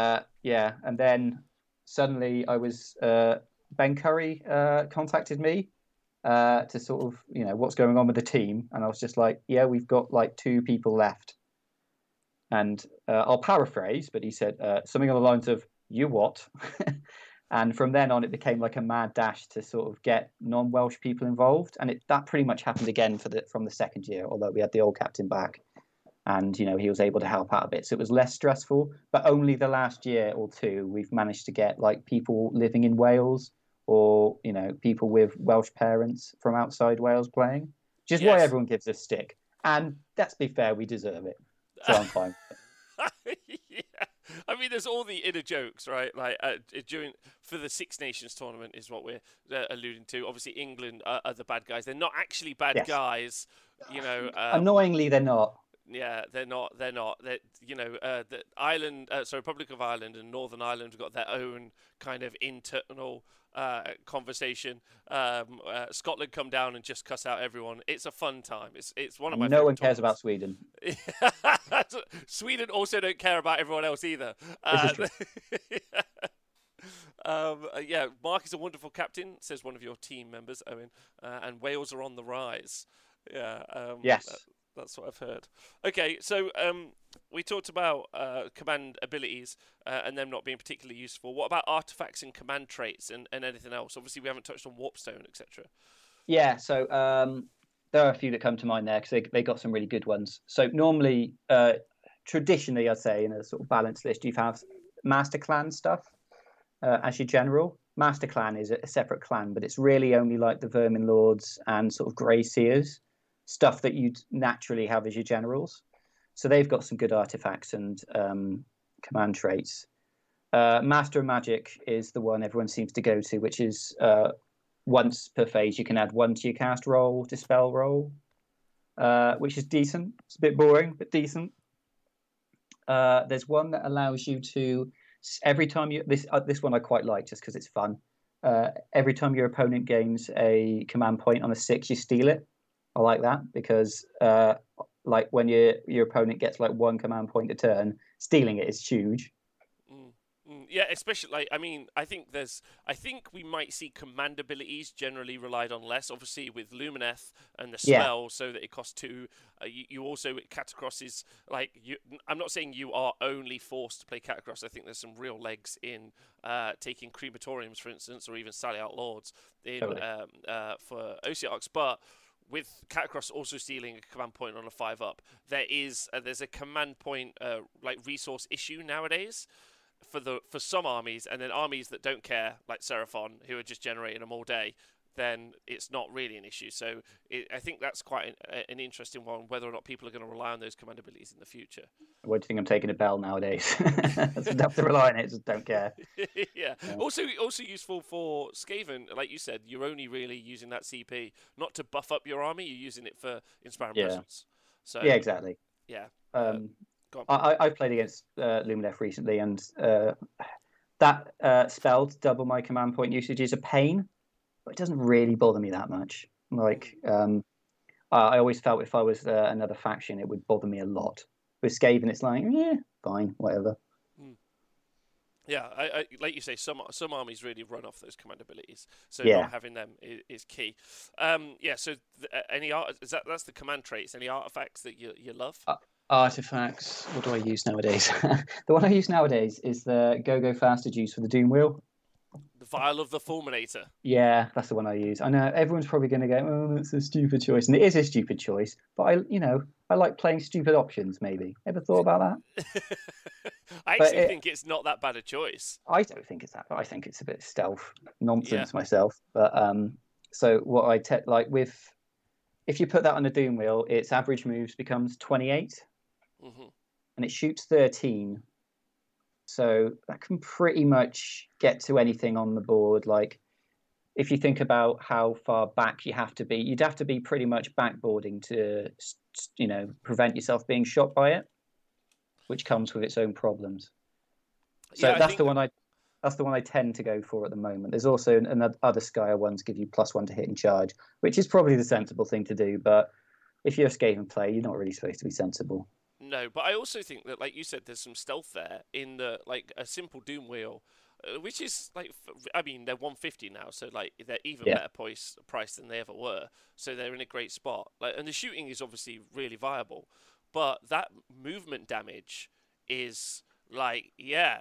then suddenly I was, Ben Curry contacted me to sort of, what's going on with the team. And I was just like, yeah, we've got like 2 people left. And I'll paraphrase, but he said something on the lines of, you what? And from then on, it became like a mad dash to sort of get non-Welsh people involved. And that pretty much happened again from the second year, although we had the old captain back. And, he was able to help out a bit. So it was less stressful. But only the last year or 2, we've managed to get like people living in Wales or, people with Welsh parents from outside Wales playing, which is why everyone gives us stick. And let's be fair, we deserve it. So I'm fine. Yeah. I mean, there's all the inner jokes, right? Like for the Six Nations tournament is what we're alluding to. Obviously, England are the bad guys. They're not actually bad guys, Annoyingly, they're not. Yeah, they're not. The Republic of Ireland and Northern Ireland have got their own kind of internal conversation. Scotland come down and just cuss out everyone. It's a fun time. It's one of my. No one cares about Sweden. Sweden also don't care about everyone else either. This is true. Mark is a wonderful captain, says one of your team members, Owen. And Wales are on the rise. Yeah. Yes. That's what I've heard. Okay, so we talked about command abilities and them not being particularly useful. What about artifacts and command traits and anything else? Obviously, we haven't touched on Warpstone, etc. Yeah, so there are a few that come to mind there because they got some really good ones. So normally, traditionally, I'd say in a sort of balanced list, you have Master Clan stuff as your general. Master Clan is a separate clan, but it's really only like the Vermin Lords and sort of Grey Seers. Stuff that you'd naturally have as your generals. So they've got some good artifacts and command traits. Master of Magic is the one everyone seems to go to, which is once per phase you can add 1 to your cast roll, dispel roll, which is decent. It's a bit boring, but decent. There's one that allows you to, every time this one I quite like just because it's fun. Every time your opponent gains a command point on a 6, you steal it. I like that because, like when your opponent gets like 1 command point a turn, stealing it is huge. Yeah, especially I think we might see command abilities generally relied on less. Obviously, with Lumineth and the spell, so that it costs 2. You also Catacross is I'm not saying you are only forced to play Catacross. I think there's some real legs in taking crematoriums, for instance, or even Sally Out Lords for Ossiarchs, but with Catacross also stealing a command point on a 5-up, there's a command point resource issue nowadays for some armies, and then armies that don't care, like Seraphon, who are just generating them all day. then it's not really an issue. So I think that's quite an interesting one, whether or not people are going to rely on those command abilities in the future. What do you think I'm taking a bell nowadays? Don't have to rely on it, just don't care. Yeah. Also useful for Skaven, like you said, you're only really using that CP not to buff up your army, you're using it for Inspiring Presence. So yeah, exactly. Yeah. Go on. I've played against Lumineth recently, and that spell to double my command point usage is a pain, but it doesn't really bother me that much. Like, I always felt if I was another faction, it would bother me a lot. With Skaven, it's like, yeah, fine, whatever. Yeah, I like you say, some armies really run off those command abilities, so Yeah. not having them is key. So any that's the command traits. Any artifacts that you love? Artifacts. What do I use nowadays? The one I use nowadays is the Go Faster juice for the Doom Wheel. The Vial of the Fulminator. Yeah, that's the one I use. I know everyone's probably going to go, "Oh, that's a stupid choice," and it is a stupid choice. But I like playing stupid options. Maybe ever thought about that? I actually think it's not that bad a choice. I don't think it's that. I think it's a bit stealth nonsense myself. But so what I with, if you put that on a Doom Wheel, its average moves becomes 28, and it shoots 13. So that can pretty much get to anything on the board. Like, if you think about how far back you have to be, you'd have to be pretty much backboarding to, prevent yourself being shot by it, which comes with its own problems. So that's the one I tend to go for at the moment. There's also another other Skyer ones give you +1 to hit and charge, which is probably the sensible thing to do. But if you're a Skaven player, you're not really supposed to be sensible. No, but I also think that, like you said, there's some stealth there in the a simple Doom Wheel, which is they're 150 now, so they're even better price than they ever were. So they're in a great spot. And the shooting is obviously really viable, but that movement damage is like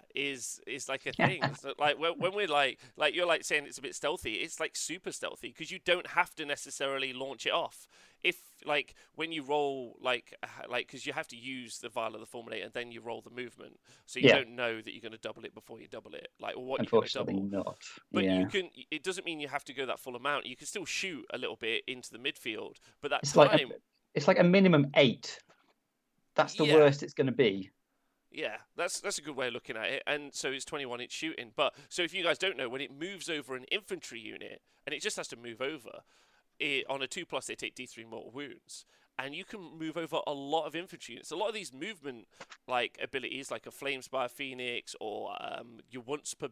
a thing. So when we're like you're saying it's a bit stealthy, it's like super stealthy because you don't have to necessarily launch it off. If when you roll because you have to use the Vial of the Fulminator and then you roll the movement, so you don't know that you're going to double it before you double it. What you're going to double. Not. But you can. It doesn't mean you have to go that full amount. You can still shoot a little bit into the midfield, but it's like a minimum 8. That's the worst it's going to be. Yeah, that's a good way of looking at it. And so it's 21-inch shooting. But so if you guys don't know, when it moves over an infantry unit, and it just has to move over, on a 2+, they take D3 mortal wounds. And you can move over a lot of infantry units. A lot of these movement abilities, like a Flamespire Phoenix, or your once per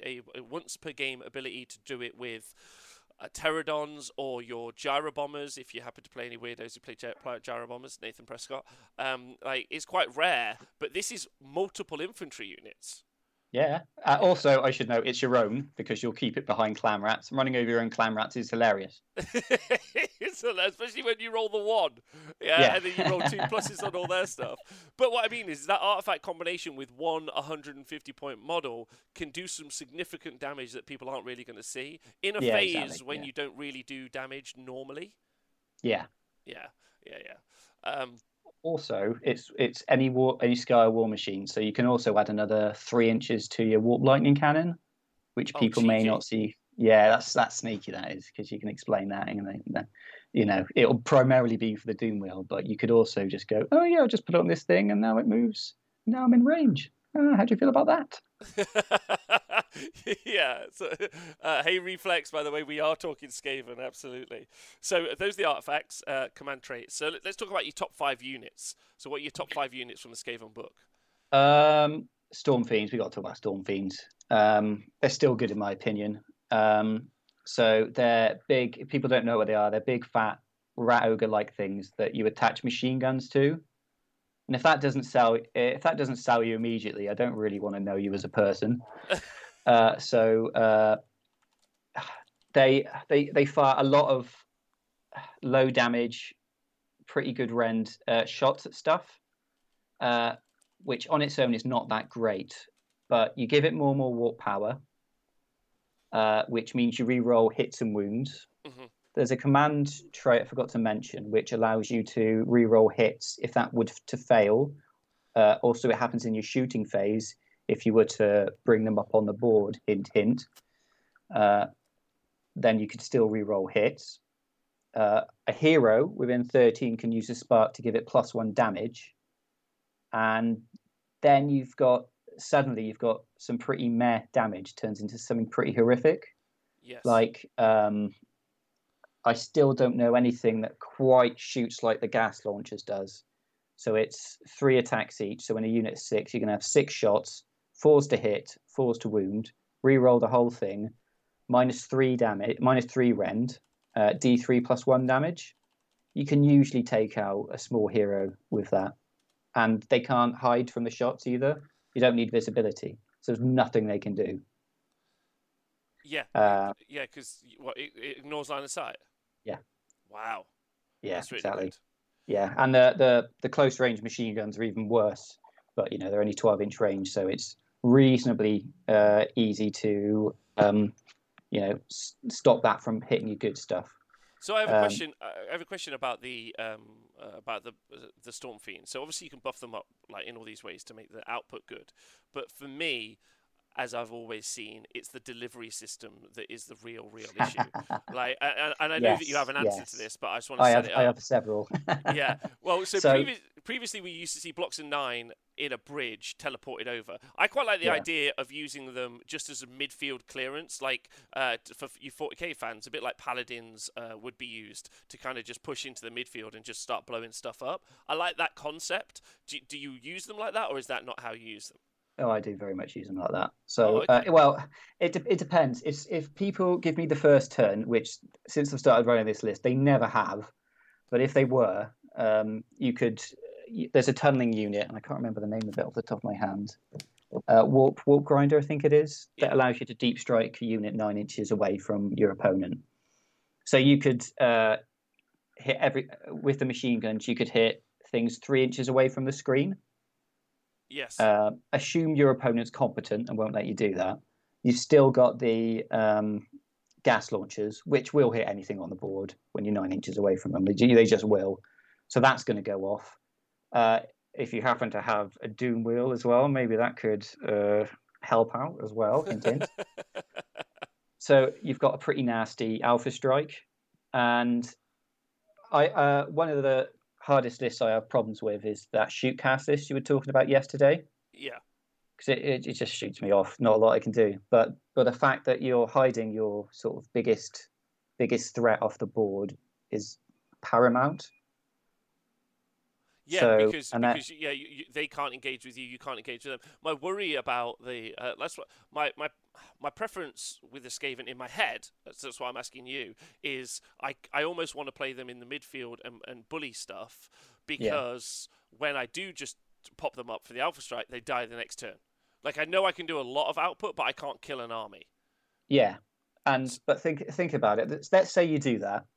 game ability to do it with Pterodons or your Gyro Bombers, if you happen to play any weirdos who play Gyro Bombers, Nathan Prescott, it's quite rare, but this is multiple infantry units. Yeah. Also, I should note, it's your own, because you'll keep it behind Clan Rats. Running over your own Clan Rats is hilarious. It's hilarious, especially when you roll the 1. Yeah, and then you roll 2 pluses on all their stuff. But what I mean is that artifact combination with one 150-point model can do some significant damage that people aren't really going to see in a phase when you don't really do damage normally. Yeah. Yeah. Also, it's any Skyer War Machine, so you can also add another 3 inches to your Warp Lightning Cannon, which people may not see. Yeah, that's sneaky, that is, because you can explain that, and it'll primarily be for the Doom Wheel, but you could also just go, oh yeah, I'll just put it on this thing, and now it moves. Now I'm in range. How do you feel about that? Yeah. So, hey, Reflex, by the way, we are talking Skaven, absolutely. So those are the artifacts, command traits. So let's talk about your top 5 units. So what are your top 5 units from the Skaven book? Storm Fiends. We got to talk about Storm Fiends. They're still good in my opinion. So they're big. If people don't know what they are, they're big, fat, rat ogre-like things that you attach machine guns to. And if that doesn't sell you immediately, I don't really want to know you as a person. So they fire a lot of low damage, pretty good rend shots at stuff, which on its own is not that great. But you give it more and more warp power, which means you re-roll hits and wounds. Mm-hmm. There's a command trait I forgot to mention, which allows you to re-roll hits if that would to fail. Also, it happens in your shooting phase if you were to bring them up on the board. Hint, hint. then you could still reroll hits. A hero within 13 can use a spark to give it +1 damage, and then you've got some pretty meh damage turns into something pretty horrific. Yes. Like I still don't know anything that quite shoots like the gas launchers does. So it's 3 attacks each. So when a unit's 6, you're going to have 6 shots, 4s to hit, 4s to wound, reroll the whole thing, -3 damage, -3 rend, D3 +1 damage. You can usually take out a small hero with that. And they can't hide from the shots either. You don't need visibility. So there's nothing they can do. Yeah. Yeah, because it ignores line of sight? Yeah. Wow. Yeah, That's really exactly. good. Yeah, and the close range machine guns are even worse, but they're only 12-inch range, so it's reasonably easy to stop that from hitting you good stuff. So I have a question. I have a question about the Storm Fiend. So obviously you can buff them up like in all these ways to make the output good, but for me, as I've always seen, it's the delivery system that is the real issue. Like, and I know that you have an answer to this, but I just want to set it up. I have several. Yeah. Well, so previously we used to see blocks of 9 in a bridge teleported over. I quite like the idea of using them just as a midfield clearance, like for you 40k fans, a bit like Paladins would be used to kind of just push into the midfield and just start blowing stuff up. I like that concept. Do you use them like that, or is that not how you use them? Oh, I do very much use them like that. So, well, it depends. If people give me the first turn, which since I've started running this list, they never have, but if they were, you could. There's a tunneling unit, and I can't remember the name of it off the top of my hand. Warp grinder, I think it is, that allows you to deep strike a unit 9 inches away from your opponent. So you could hit with the machine guns. You could hit things 3 inches away from the screen. Yes. Assume your opponent's competent and won't let you do that. You've still got the gas launchers, which will hit anything on the board when you're 9 inches away from them. They just will. So that's going to go off. If you happen to have a Doom Wheel as well, maybe that could help out as well. Hint, hint. So you've got a pretty nasty Alpha Strike. And one of the hardest lists I have problems with is that shoot cast list you were talking about yesterday. Yeah. Because it just shoots me off. Not a lot I can do. But the fact that you're hiding your sort of biggest threat off the board is paramount. Yeah, so, because they can't engage with you. You can't engage with them. My worry about the my preference with the Skaven in my head. That's why I'm asking you. Is I almost want to play them in the midfield and bully stuff because when I do just pop them up for the Alpha Strike, they die the next turn. Like I know I can do a lot of output, but I can't kill an army. Yeah, but think about it. Let's say you do that.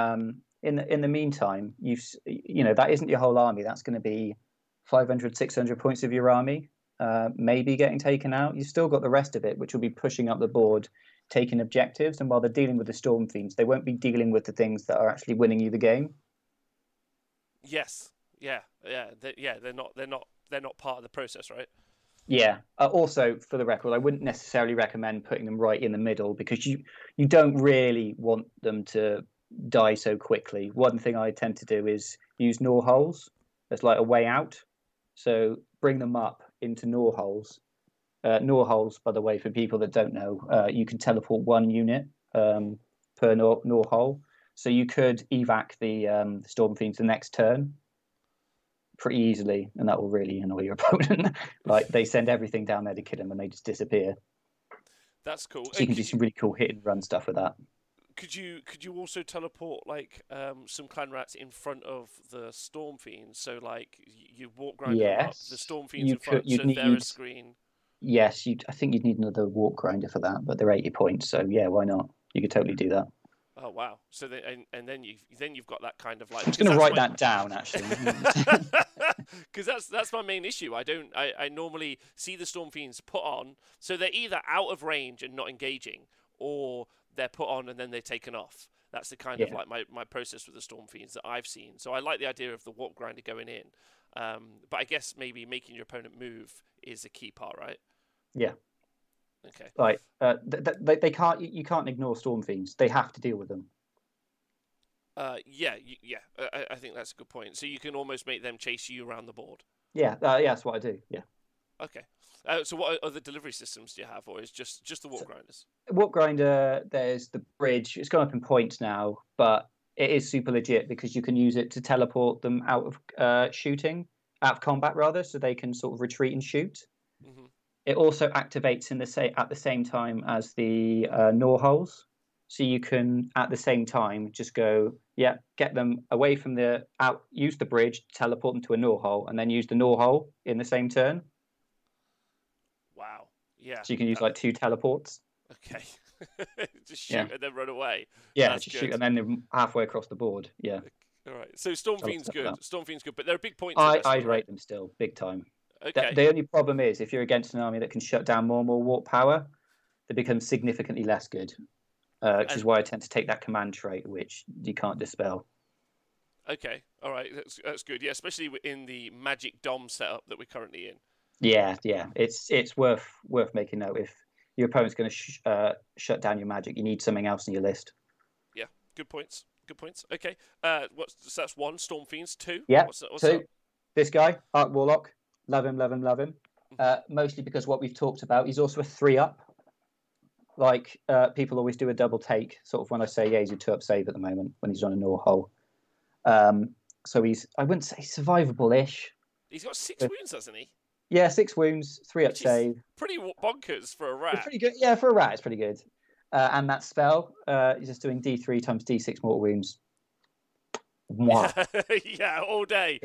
In the meantime, that isn't your whole army. That's going to be 500, 600 points of your army, maybe getting taken out. You've still got the rest of it, which will be pushing up the board, taking objectives. And while they're dealing with the Storm Fiends, they won't be dealing with the things that are actually winning you the game. Yes. Yeah. They're not part of the process, right? Yeah. Also, for the record, I wouldn't necessarily recommend putting them right in the middle because you don't really want them to die so quickly. One thing I tend to do is use gnaw holes as like a way out. So bring them up into gnaw holes. Gnaw holes, by the way, for people that don't know, you can teleport 1 unit per gnaw hole. So you could evac the Storm Fiends the next turn pretty easily, and that will really annoy your opponent. Like they send everything down there to kill them, and they just disappear. That's cool. So you can do some really cool hit and run stuff with that. Could you also teleport like some clan rats in front of the Storm Fiends? So like you walk grind them up, the Storm Fiends in front, so they're a screen. Yes, I think you'd need another warp grinder for that, but they're 80 points, so yeah, why not? You could totally do that. Oh wow! So then you've got that kind of like. I'm just going to write that down actually, because that's my main issue. I normally see the Storm Fiends put on, so they're either out of range and not engaging, or they're put on and then they're taken off. That's the kind of like my process with the Storm Fiends that I've seen. So I like the idea of the warp grinder going in, but I guess maybe making your opponent move is a key part, right? Yeah. Okay. Okay. Like they can't. You can't ignore Storm Fiends. They have to deal with them. Yeah. I think that's a good point. So you can almost make them chase you around the board. Yeah, yeah, that's what I do. Yeah. Okay. So what other delivery systems do you have, or is just the Warp Grinders? Warp Grinder. There's the bridge. It's gone up in points now, but it is super legit because you can use it to teleport them out of out of combat rather, so they can sort of retreat and shoot. Mm-hmm. It also activates at the same time as the Gnaw holes, so you can at the same time just go, get them away from use the bridge to teleport them to a Gnaw hole, and then use the Gnaw hole in the same turn. Wow. Yeah. So you can use like 2 teleports. Okay. Just shoot and then run away. Yeah, That's just good. shoot and then they're halfway across the board. Yeah. All right. So Storm Fiend's good. Storm Fiend's good, but they're big points. I'd rate them still big time. Okay. The only problem is if you're against an army that can shut down more and more warp power, they become significantly less good. Which is why I tend to take that command trait, which you can't dispel. Okay. All right. That's good. Yeah, especially in the Magic Dom setup that we're currently in. Yeah. It's worth making note. If your opponent's going to shut down your magic, you need something else in your list. Yeah. Good points. Okay. So that's 1. Storm Fiends. 2. Yeah. What's 2. Up? This guy, Arc Warlock. Love him. Mostly because what we've talked about, he's also a 3-up. Like people always do a double take, sort of when I say he's a 2-up save at the moment when he's on a Gnaw hole. So I wouldn't say survivable-ish. He's got 6 wounds, hasn't he? Yeah, 6 wounds, 3-up save. Pretty bonkers for a rat. It's pretty good. Yeah, for a rat, it's pretty good. And that spell, he's just doing D3 times D6 mortal wounds. Wow. Yeah, all day.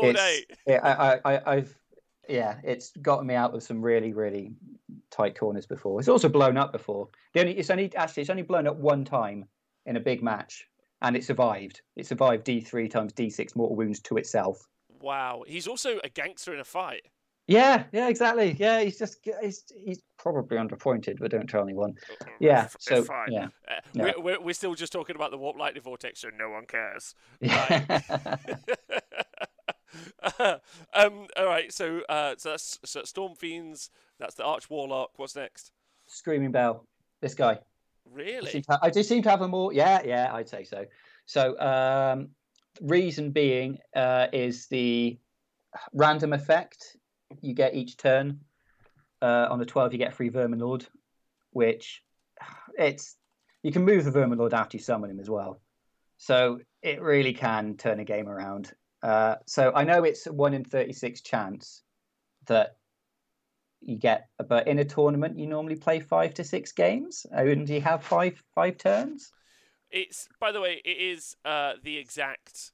Yeah, it's gotten me out of some really, really tight corners before. It's also blown up before. It's only blown up 1 time in a big match, and it survived. It survived D3 times D6 mortal wounds to itself. Wow, he's also a gangster in a fight. Yeah, exactly. Yeah, he's probably underpointed, but don't tell anyone. Yeah, so fine. Yeah, we're still just talking about the Warp Lightning Vortex, so no one cares. Yeah. All right. So that's Storm Fiends. That's the Arch Warlock. What's next? Screaming Bell. This guy. Really? I just seem to have them all. Yeah, I'd say so. So, reason being is the random effect you get each turn. On the 12, you get a free Vermin Lord, which you can move the Vermin Lord after you summon him as well. So it really can turn a game around. So I know it's a 1 in 36 chance that you get, but in a tournament you normally play 5 to 6 games, and you have five turns. It's, by the way, it is the exact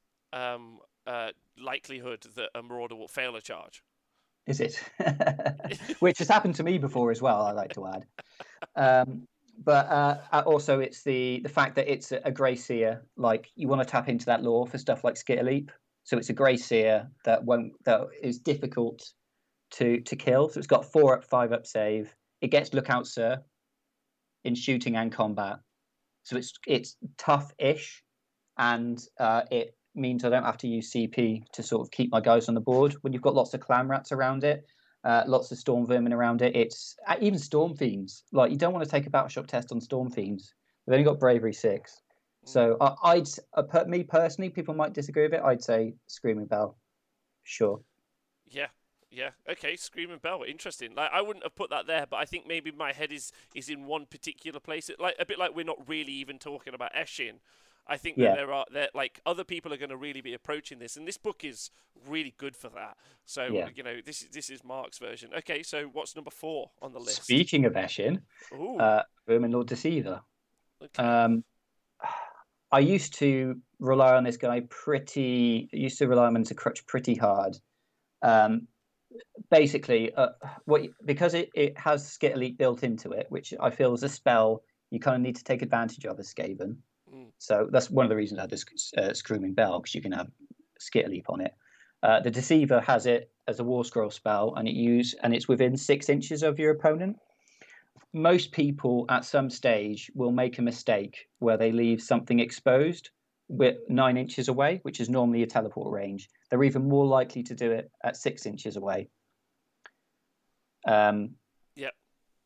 likelihood that a Marauder will fail a charge. Is it? Which has happened to me before as well, I like to add. But also it's the fact that it's a Grey Seer. Like, you want to tap into that lore for stuff like Skitter Leap. So it's a Grey Seer that is difficult to kill. So it's got 4-up, 5-up save. It gets Lookout Sir in shooting and combat. So it's tough-ish, and it means I don't have to use CP to sort of keep my guys on the board. When you've got lots of Clan Rats around it, lots of Storm Vermin around it, it's even Storm Fiends. Like, you don't want to take a Battle Shock test on Storm Fiends. They've only got Bravery 6. So me personally, people might disagree with it. I'd say Screaming Bell. Sure. Yeah. Okay, Screaming Bell. Interesting. Like, I wouldn't have put that there, but I think maybe my head is in one particular place. Like, a bit like we're not really even talking about Eshin. I think that like other people are going to really be approaching this, and this book is really good for that. So this is Mark's version. Okay, so what's number 4 on the list? Speaking of Eshin, Vermin Lord Deceiver. Okay. I used to rely on this guy on him to crutch pretty hard. Basically, because it has Skitter Leap built into it, which I feel is a spell you kind of need to take advantage of as Skaven. So that's one of the reasons I had this Screaming Bell, because you can have Skitter Leap on it. The Deceiver has it as a War Scroll spell, and it's within 6 inches of your opponent. Most people at some stage will make a mistake where they leave something exposed with 9 inches away, which is normally a teleport range. They're even more likely to do it at 6 inches away.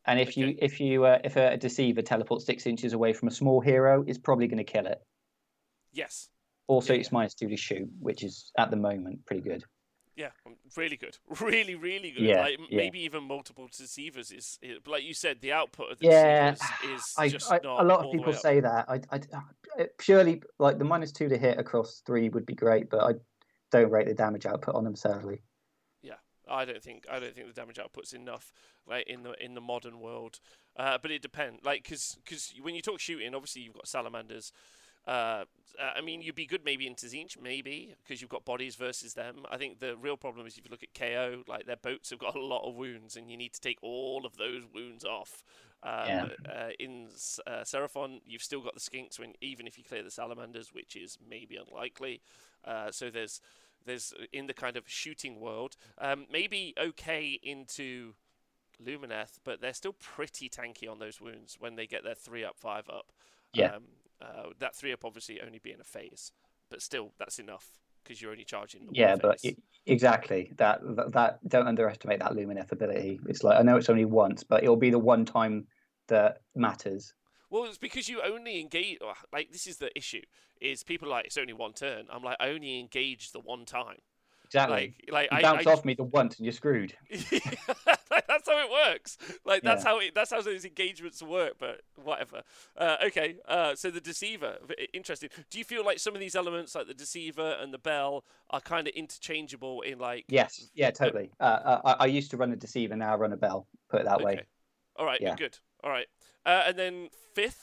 And if a deceiver teleports 6 inches away from a small hero, it's probably going to kill it. Yes. Also, it's -2 to shoot, which is at the moment pretty good. Yeah, really good. Really, really good. Yeah, like yeah. maybe even multiple deceivers is like you said, the output of the Yeah, deceivers is just not a lot of all the people way up. say that. Purely like the -2 to hit across 3 would be great, but I don't rate the damage output on them sadly. Yeah, I don't think the damage output's enough, like in the modern world. But it depends, like because when you talk shooting, obviously you've got salamanders. I mean, you'd be good maybe into Tzeentch, maybe, because you've got bodies versus them. I think the real problem is if you look at KO, like their boats have got a lot of wounds, and you need to take all of those wounds off. In Seraphon, you've still got the skinks even if you clear the salamanders, which is maybe unlikely. So there's in the kind of shooting world, maybe okay into Lumineth, but they're still pretty tanky on those wounds when they get their 3-up, 5-up. Yeah. That 3-up obviously only being a phase, but still that's enough because you're only charging the Yeah, one phase. exactly. That don't underestimate that Lumineth ability. It's like I know it's only once, but it'll be the one time that matters. Well, it's because you only engage. Like this is the issue: is people are like it's only one turn. I'm like I only engage the one time. Exactly. Like you bounce off me the once and you're screwed. That's how it works. Like that's how those engagements work. But whatever. Okay. So the Deceiver, interesting. Do you feel like some of these elements, like the Deceiver and the Bell, are kind of interchangeable in like? Yes. Yeah. Totally. I used to run a Deceiver. Now I run a Bell. Put it that way. All right. Yeah. Good. All right. And then 5th.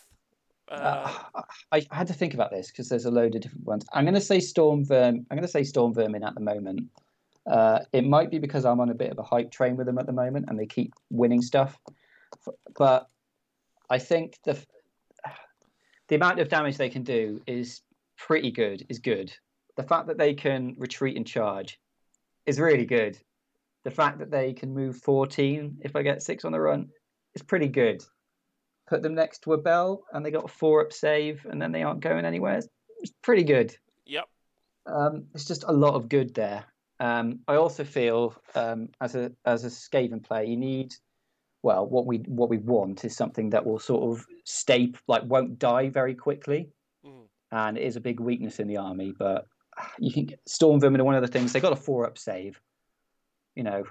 I had to think about this because there's a load of different ones. I'm going to say Storm Vermin at the moment. It might be because I'm on a bit of a hype train with them at the moment and they keep winning stuff. But I think the amount of damage they can do is pretty good. The fact that they can retreat and charge is really good. The fact that they can move 14 if I get 6 on the run is pretty good. Put them next to a Bell and they got a 4-up save and then they aren't going anywhere. It's pretty good. Yep. It's just a lot of good there. I also feel as a Skaven player, you need what we want is something that will sort of stay, like won't die very quickly, and it is a big weakness in the army. But you can get Storm Vermin are one of the things. They got a 4-up save. You know,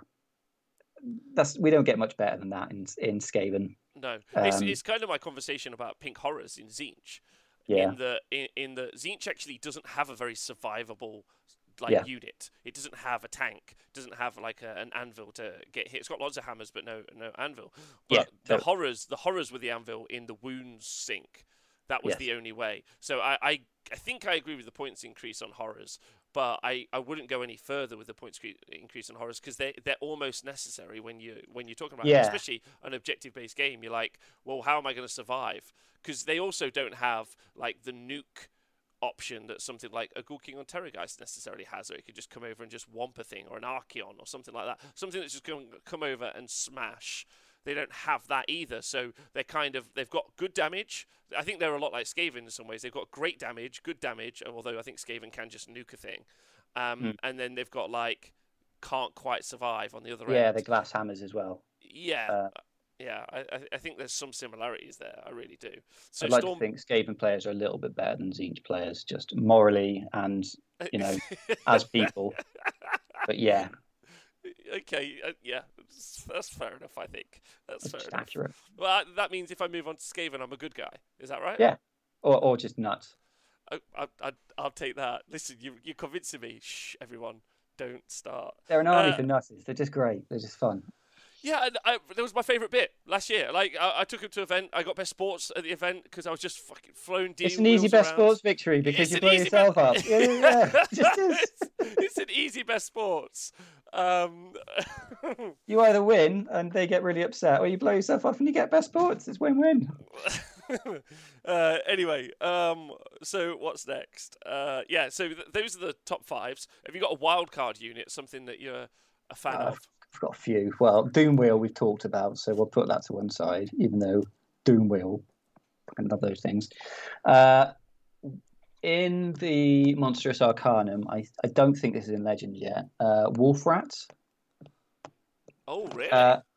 we don't get much better than that in Skaven. No, it's kind of my conversation about Pink Horrors in Tzeentch. Yeah. In the Tzeentch actually doesn't have a very survivable unit. It doesn't have a tank. It doesn't have like an anvil to get hit. It's got lots of hammers, but no anvil. But the horrors with the anvil in the wounds sink. That was the only way. So I think I agree with the points increase on horrors, but I wouldn't go any further with the points increase on horrors because they're almost necessary when you're talking about especially an objective based game. You're like, well, how am I going to survive? Because they also don't have like the nuke option that something like a Ghoul King on Terrorgeist necessarily has, or it could just come over and just womp a thing, or an Archeon or something like that. Something that's just going to come over and smash. They don't have that either, so they've got good damage. I think they're a lot like Skaven in some ways. They've got great damage, good damage, although I think Skaven can just nuke a thing. And then they've got like can't quite survive on the other end. Yeah, the glass hammers as well. Yeah. I think there's some similarities there. I really do. So I'd like to think Skaven players are a little bit better than Tzeentch players, just morally and as people. But yeah. Okay, that's fair enough. I think that's fair enough. Accurate. Well, that means if I move on to Skaven, I'm a good guy. Is that right? Yeah, or just nuts. I'll take that. Listen, you're convincing me. Shh, everyone, don't start. They're an army for nutties. They're just great. They're just fun. Yeah, and that was my favourite bit last year. Like, I took him to an event. I got best sports at the event because I was just fucking flown deep. It's an easy best sports victory because you blow yourself up. Yeah. It's an easy best sports. You either win and they get really upset, or you blow yourself off and you get best sports. It's win-win. Anyway, so what's next? So those are the top 5s. Have you got a wild card unit, something that you're a fan of? I've got a few. Well, Doomwheel we've talked about, so we'll put that to one side, even though Doomwheel, I love those things. In the Monstrous Arcanum, I don't think this is in Legend yet, Wolf Rats. Oh, really?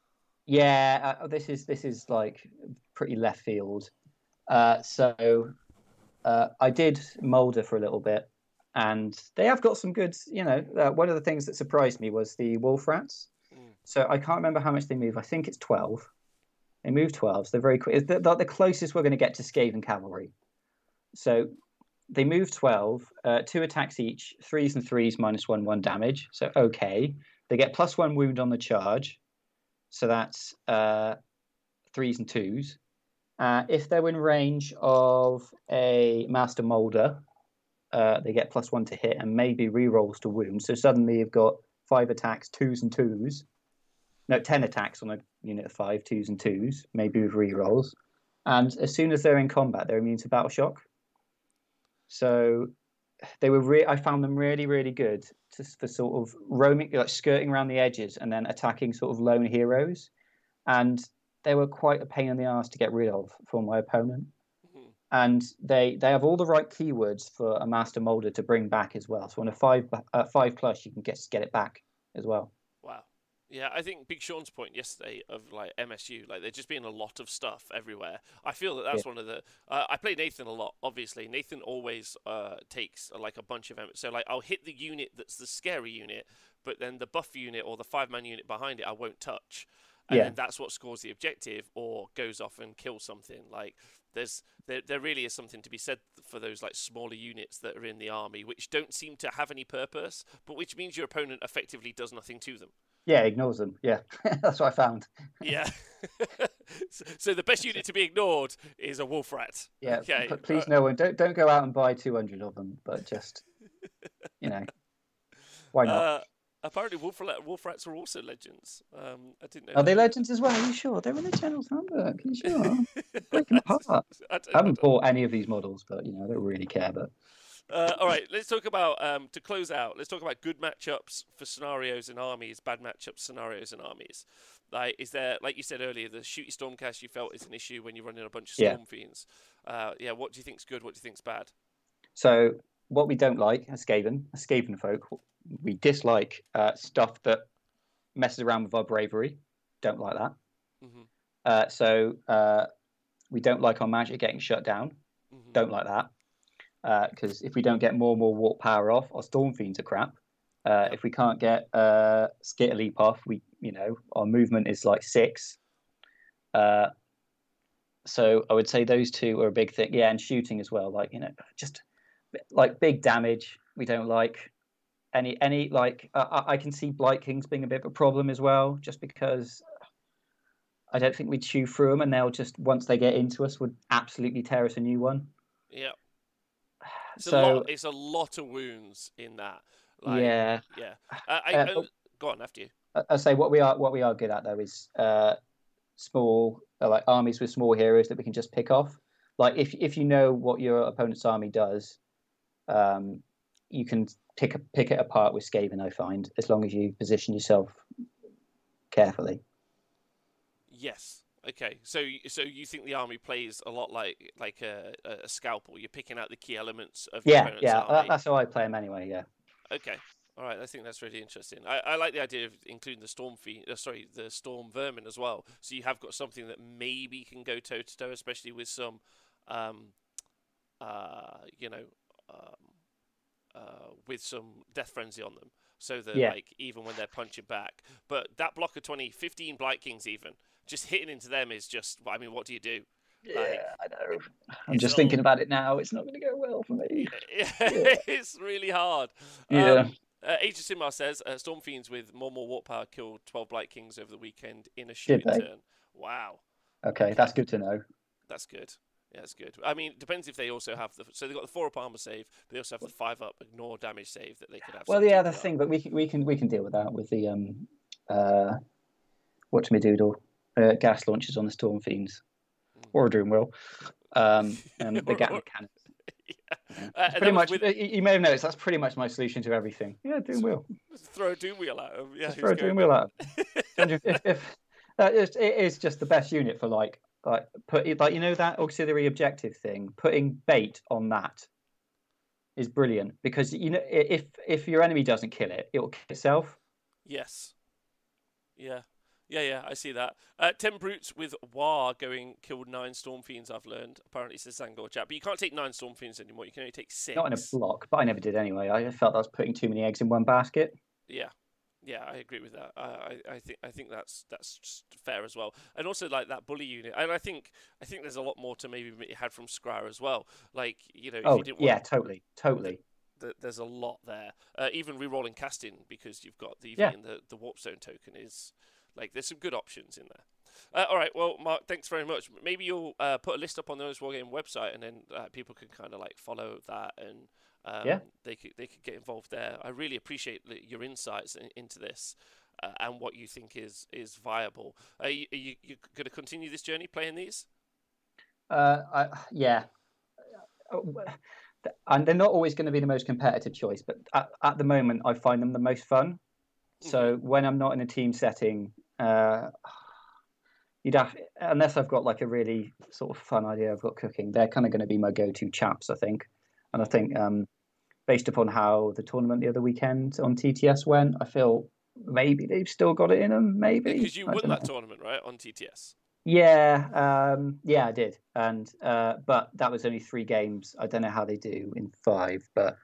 Yeah, this is like pretty left field. So I did Molder for a little bit, and they have got some good. One of the things that surprised me was the Wolf Rats. Mm. So I can't remember how much they move. I think it's 12. They move 12. So they're very quick. It's the closest we're going to get to Skaven cavalry. So they move 12, 2 attacks each, 3s and 3s, -1/1 damage. So okay. They get +1 wound on the charge. So that's 3s and 2s. If they're in range of a Master Molder, they get +1 to hit and maybe rerolls to wound. So suddenly you've got 5 attacks, 2s and 2s. No, 10 attacks on a unit of 5, 2s and 2s, maybe with rerolls. And as soon as they're in combat, they're immune to battle shock. So they were. I found them really, really good for sort of roaming, like skirting around the edges and then attacking sort of lone heroes. And they were quite a pain in the ass to get rid of for my opponent. Mm-hmm. And they have all the right keywords for a Master Molder to bring back as well. So on a 5+, you can get it back as well. Wow. Yeah, I think Big Sean's point yesterday of like MSU, like there just being a lot of stuff everywhere. I feel that's one of the. I play Nathan a lot. Obviously, Nathan always takes like a bunch of so like I'll hit the unit that's the scary unit, but then the buff unit or the 5-man unit behind it I won't touch, and then that's what scores the objective or goes off and kills something. Like there really is something to be said for those like smaller units that are in the army which don't seem to have any purpose, but which means your opponent effectively does nothing to them. Yeah, ignores them. Yeah, that's what I found. Yeah. So the best unit to be ignored is a Wolf Rat. Yeah. Okay. But please, no one don't go out and buy 200 of them. But just, why not? Apparently, Wolf Rats are also legends. I didn't know. Are they legends as well? Are you sure? They're in the General's Handbook. Are you sure? Breaking apart. I haven't bought any of these models, but I don't really care. But. All right, let's talk about to close out. Let's talk about good matchups for scenarios in armies, bad matchups scenarios in armies. Like, is there, like you said earlier, the shooty Stormcast you felt is an issue when you're running a bunch of Storm Fiends? What do you think's good? What do you think's bad? So, what we don't like as Skaven folk, we dislike stuff that messes around with our bravery. Don't like that. Mm-hmm. We don't like our magic getting shut down. Mm-hmm. Don't like that. Because if we don't get more and more warp power off, our Storm Fiends are crap. If we can't get Skitter Leap off, our movement is like 6. So I would say those two are a big thing. Yeah, and shooting as well. Like just like big damage. We don't like any like. I can see Blight Kings being a bit of a problem as well, just because I don't think we'd chew through them, and they'll just once they get into us, would absolutely tear us a new one. Yeah. It's a lot of wounds in that. Like, yeah. Go on after you. I say what we are good at though is small like armies with small heroes that we can just pick off. Like if you know what your opponent's army does, you can pick it apart with Skaven. I find as long as you position yourself carefully. Yes. Okay, so you think the army plays a lot like a scalpel? You're picking out the key elements of your opponent's army. That's how I play them anyway. Yeah. Okay, all right. I think that's really interesting. I like the idea of including the the storm vermin as well. So you have got something that maybe can go toe to toe, especially with some, with some death frenzy on them. So that like even when they're punching back, but that block of 15 Blight Kings even. Just hitting into them is just. I mean, what do you do? Yeah, I know. I'm just thinking about it now. It's not going to go well for me. It's really hard. Yeah. Age of Sigmar says Storm Fiends with more warp power killed 12 Blight Kings over the weekend in a shooting turn. Wow. Okay, that's good to know. That's good. Yeah, that's good. I mean, it depends if they also have so they've got the 4-up armor save, but they also have the 5-up ignore damage save that they could have. Well, yeah, the thing, but we can deal with that with the whatchamadoodle. Gas launchers on the Storm Fiends, or doing well, and the Gatling cannons. Yeah. Pretty much, you may have noticed that's pretty much my solution to everything. Yeah, doom wheel. Throw a doom wheel at them. Yeah, throw a doom wheel at them. It is just the best unit for that auxiliary objective thing. Putting bait on that is brilliant because if your enemy doesn't kill it, it will kill itself. Yes. Yeah. Yeah, I see that. 10 brutes with War going killed 9 Storm Fiends, I've learned. Apparently, says Zangor chat. But you can't take 9 Storm Fiends anymore. You can only take 6. Not in a block, but I never did anyway. I felt I was putting too many eggs in one basket. Yeah. Yeah, I agree with that. I think that's just fair as well, and also like that bully unit. And I think there's a lot more to maybe what you had from Skrar as well. Like if you didn't want, totally. There's a lot there. Even re-rolling casting because you've got the Yeah. and the warp zone token is like there's some good options in there. All right, well, Mark, thanks very much. Maybe you'll put a list up on the Honest Wargame website, and then people can kind of like follow that and. They could get involved there. I really appreciate your insights into this and what you think is viable. Are you going to continue this journey playing these? Yeah. And they're not always going to be the most competitive choice, but at the moment, I find them the most fun. So when I'm not in a team setting, unless I've got like a really sort of fun idea I've got cooking, they're kind of going to be my go-to chaps, I think. And I think based upon how the tournament the other weekend on TTS went, I feel maybe they've still got it in them. Maybe because you won that tournament, right, on TTS. Yeah, I did, and but that was only 3 games. I don't know how they do in 5, but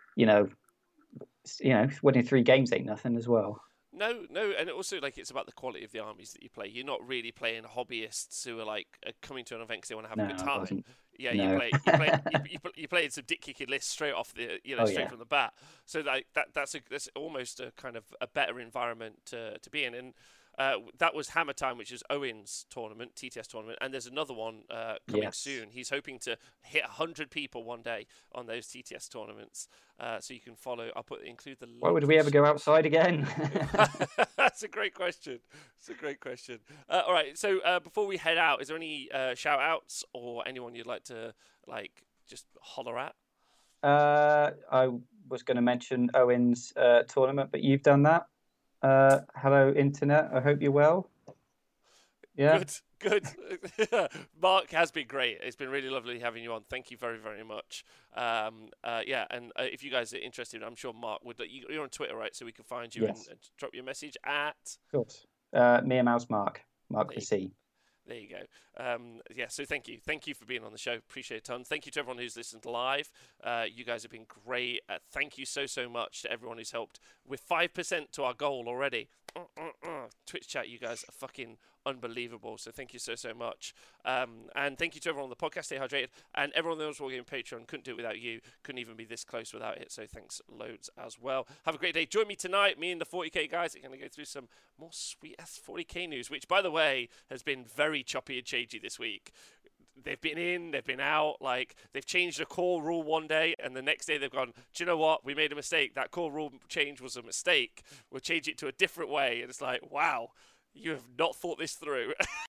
winning 3 games ain't nothing as well. No, and also like it's about the quality of the armies that you play. You're not really playing hobbyists who are like coming to an event because they want to have a good time. Yeah, no. you played some dick kicking lists straight off the from the bat. So like that's almost a kind of a better environment to be in. And that was Hammer Time, which is Owen's tournament, TTS tournament, and there's another one coming soon. He's hoping to hit 100 people one day on those TTS tournaments. So you can follow. I'll include the link. Why would we ever go outside again? That's a great question. All right. So before we head out, is there any shout outs or anyone you'd like to just holler at? I was going to mention Owen's tournament, but you've done that. Hello, Internet. I hope you're well. Yeah. Good. Mark has been great. It's been really lovely having you on. Thank you very, very much. And if you guys are interested, I'm sure Mark would. You're on Twitter, right? So we can find you and drop you a message at. Of course. Mia Mouse Mark the C. There you go. So thank you for being on the show. Appreciate it a ton. Thank you to everyone who's listened live. You guys have been great. Thank you so much to everyone who's helped. We're 5% to our goal already. Twitch chat, you guys are fucking unbelievable. So thank you so much. And thank you to everyone on the podcast. Stay hydrated. And everyone that was watching on Patreon, couldn't do it without you. Couldn't even be this close without it. So thanks loads as well. Have a great day. Join me tonight. Me and the 40k guys are going to go through some more sweet ass 40k news, which by the way has been very choppy and changey this week. They've been in, they've been out, like they've changed a core rule one day and the next day they've gone, do you know what? We made a mistake. That core rule change was a mistake. We'll change it to a different way. And it's like, wow, you have not thought this through.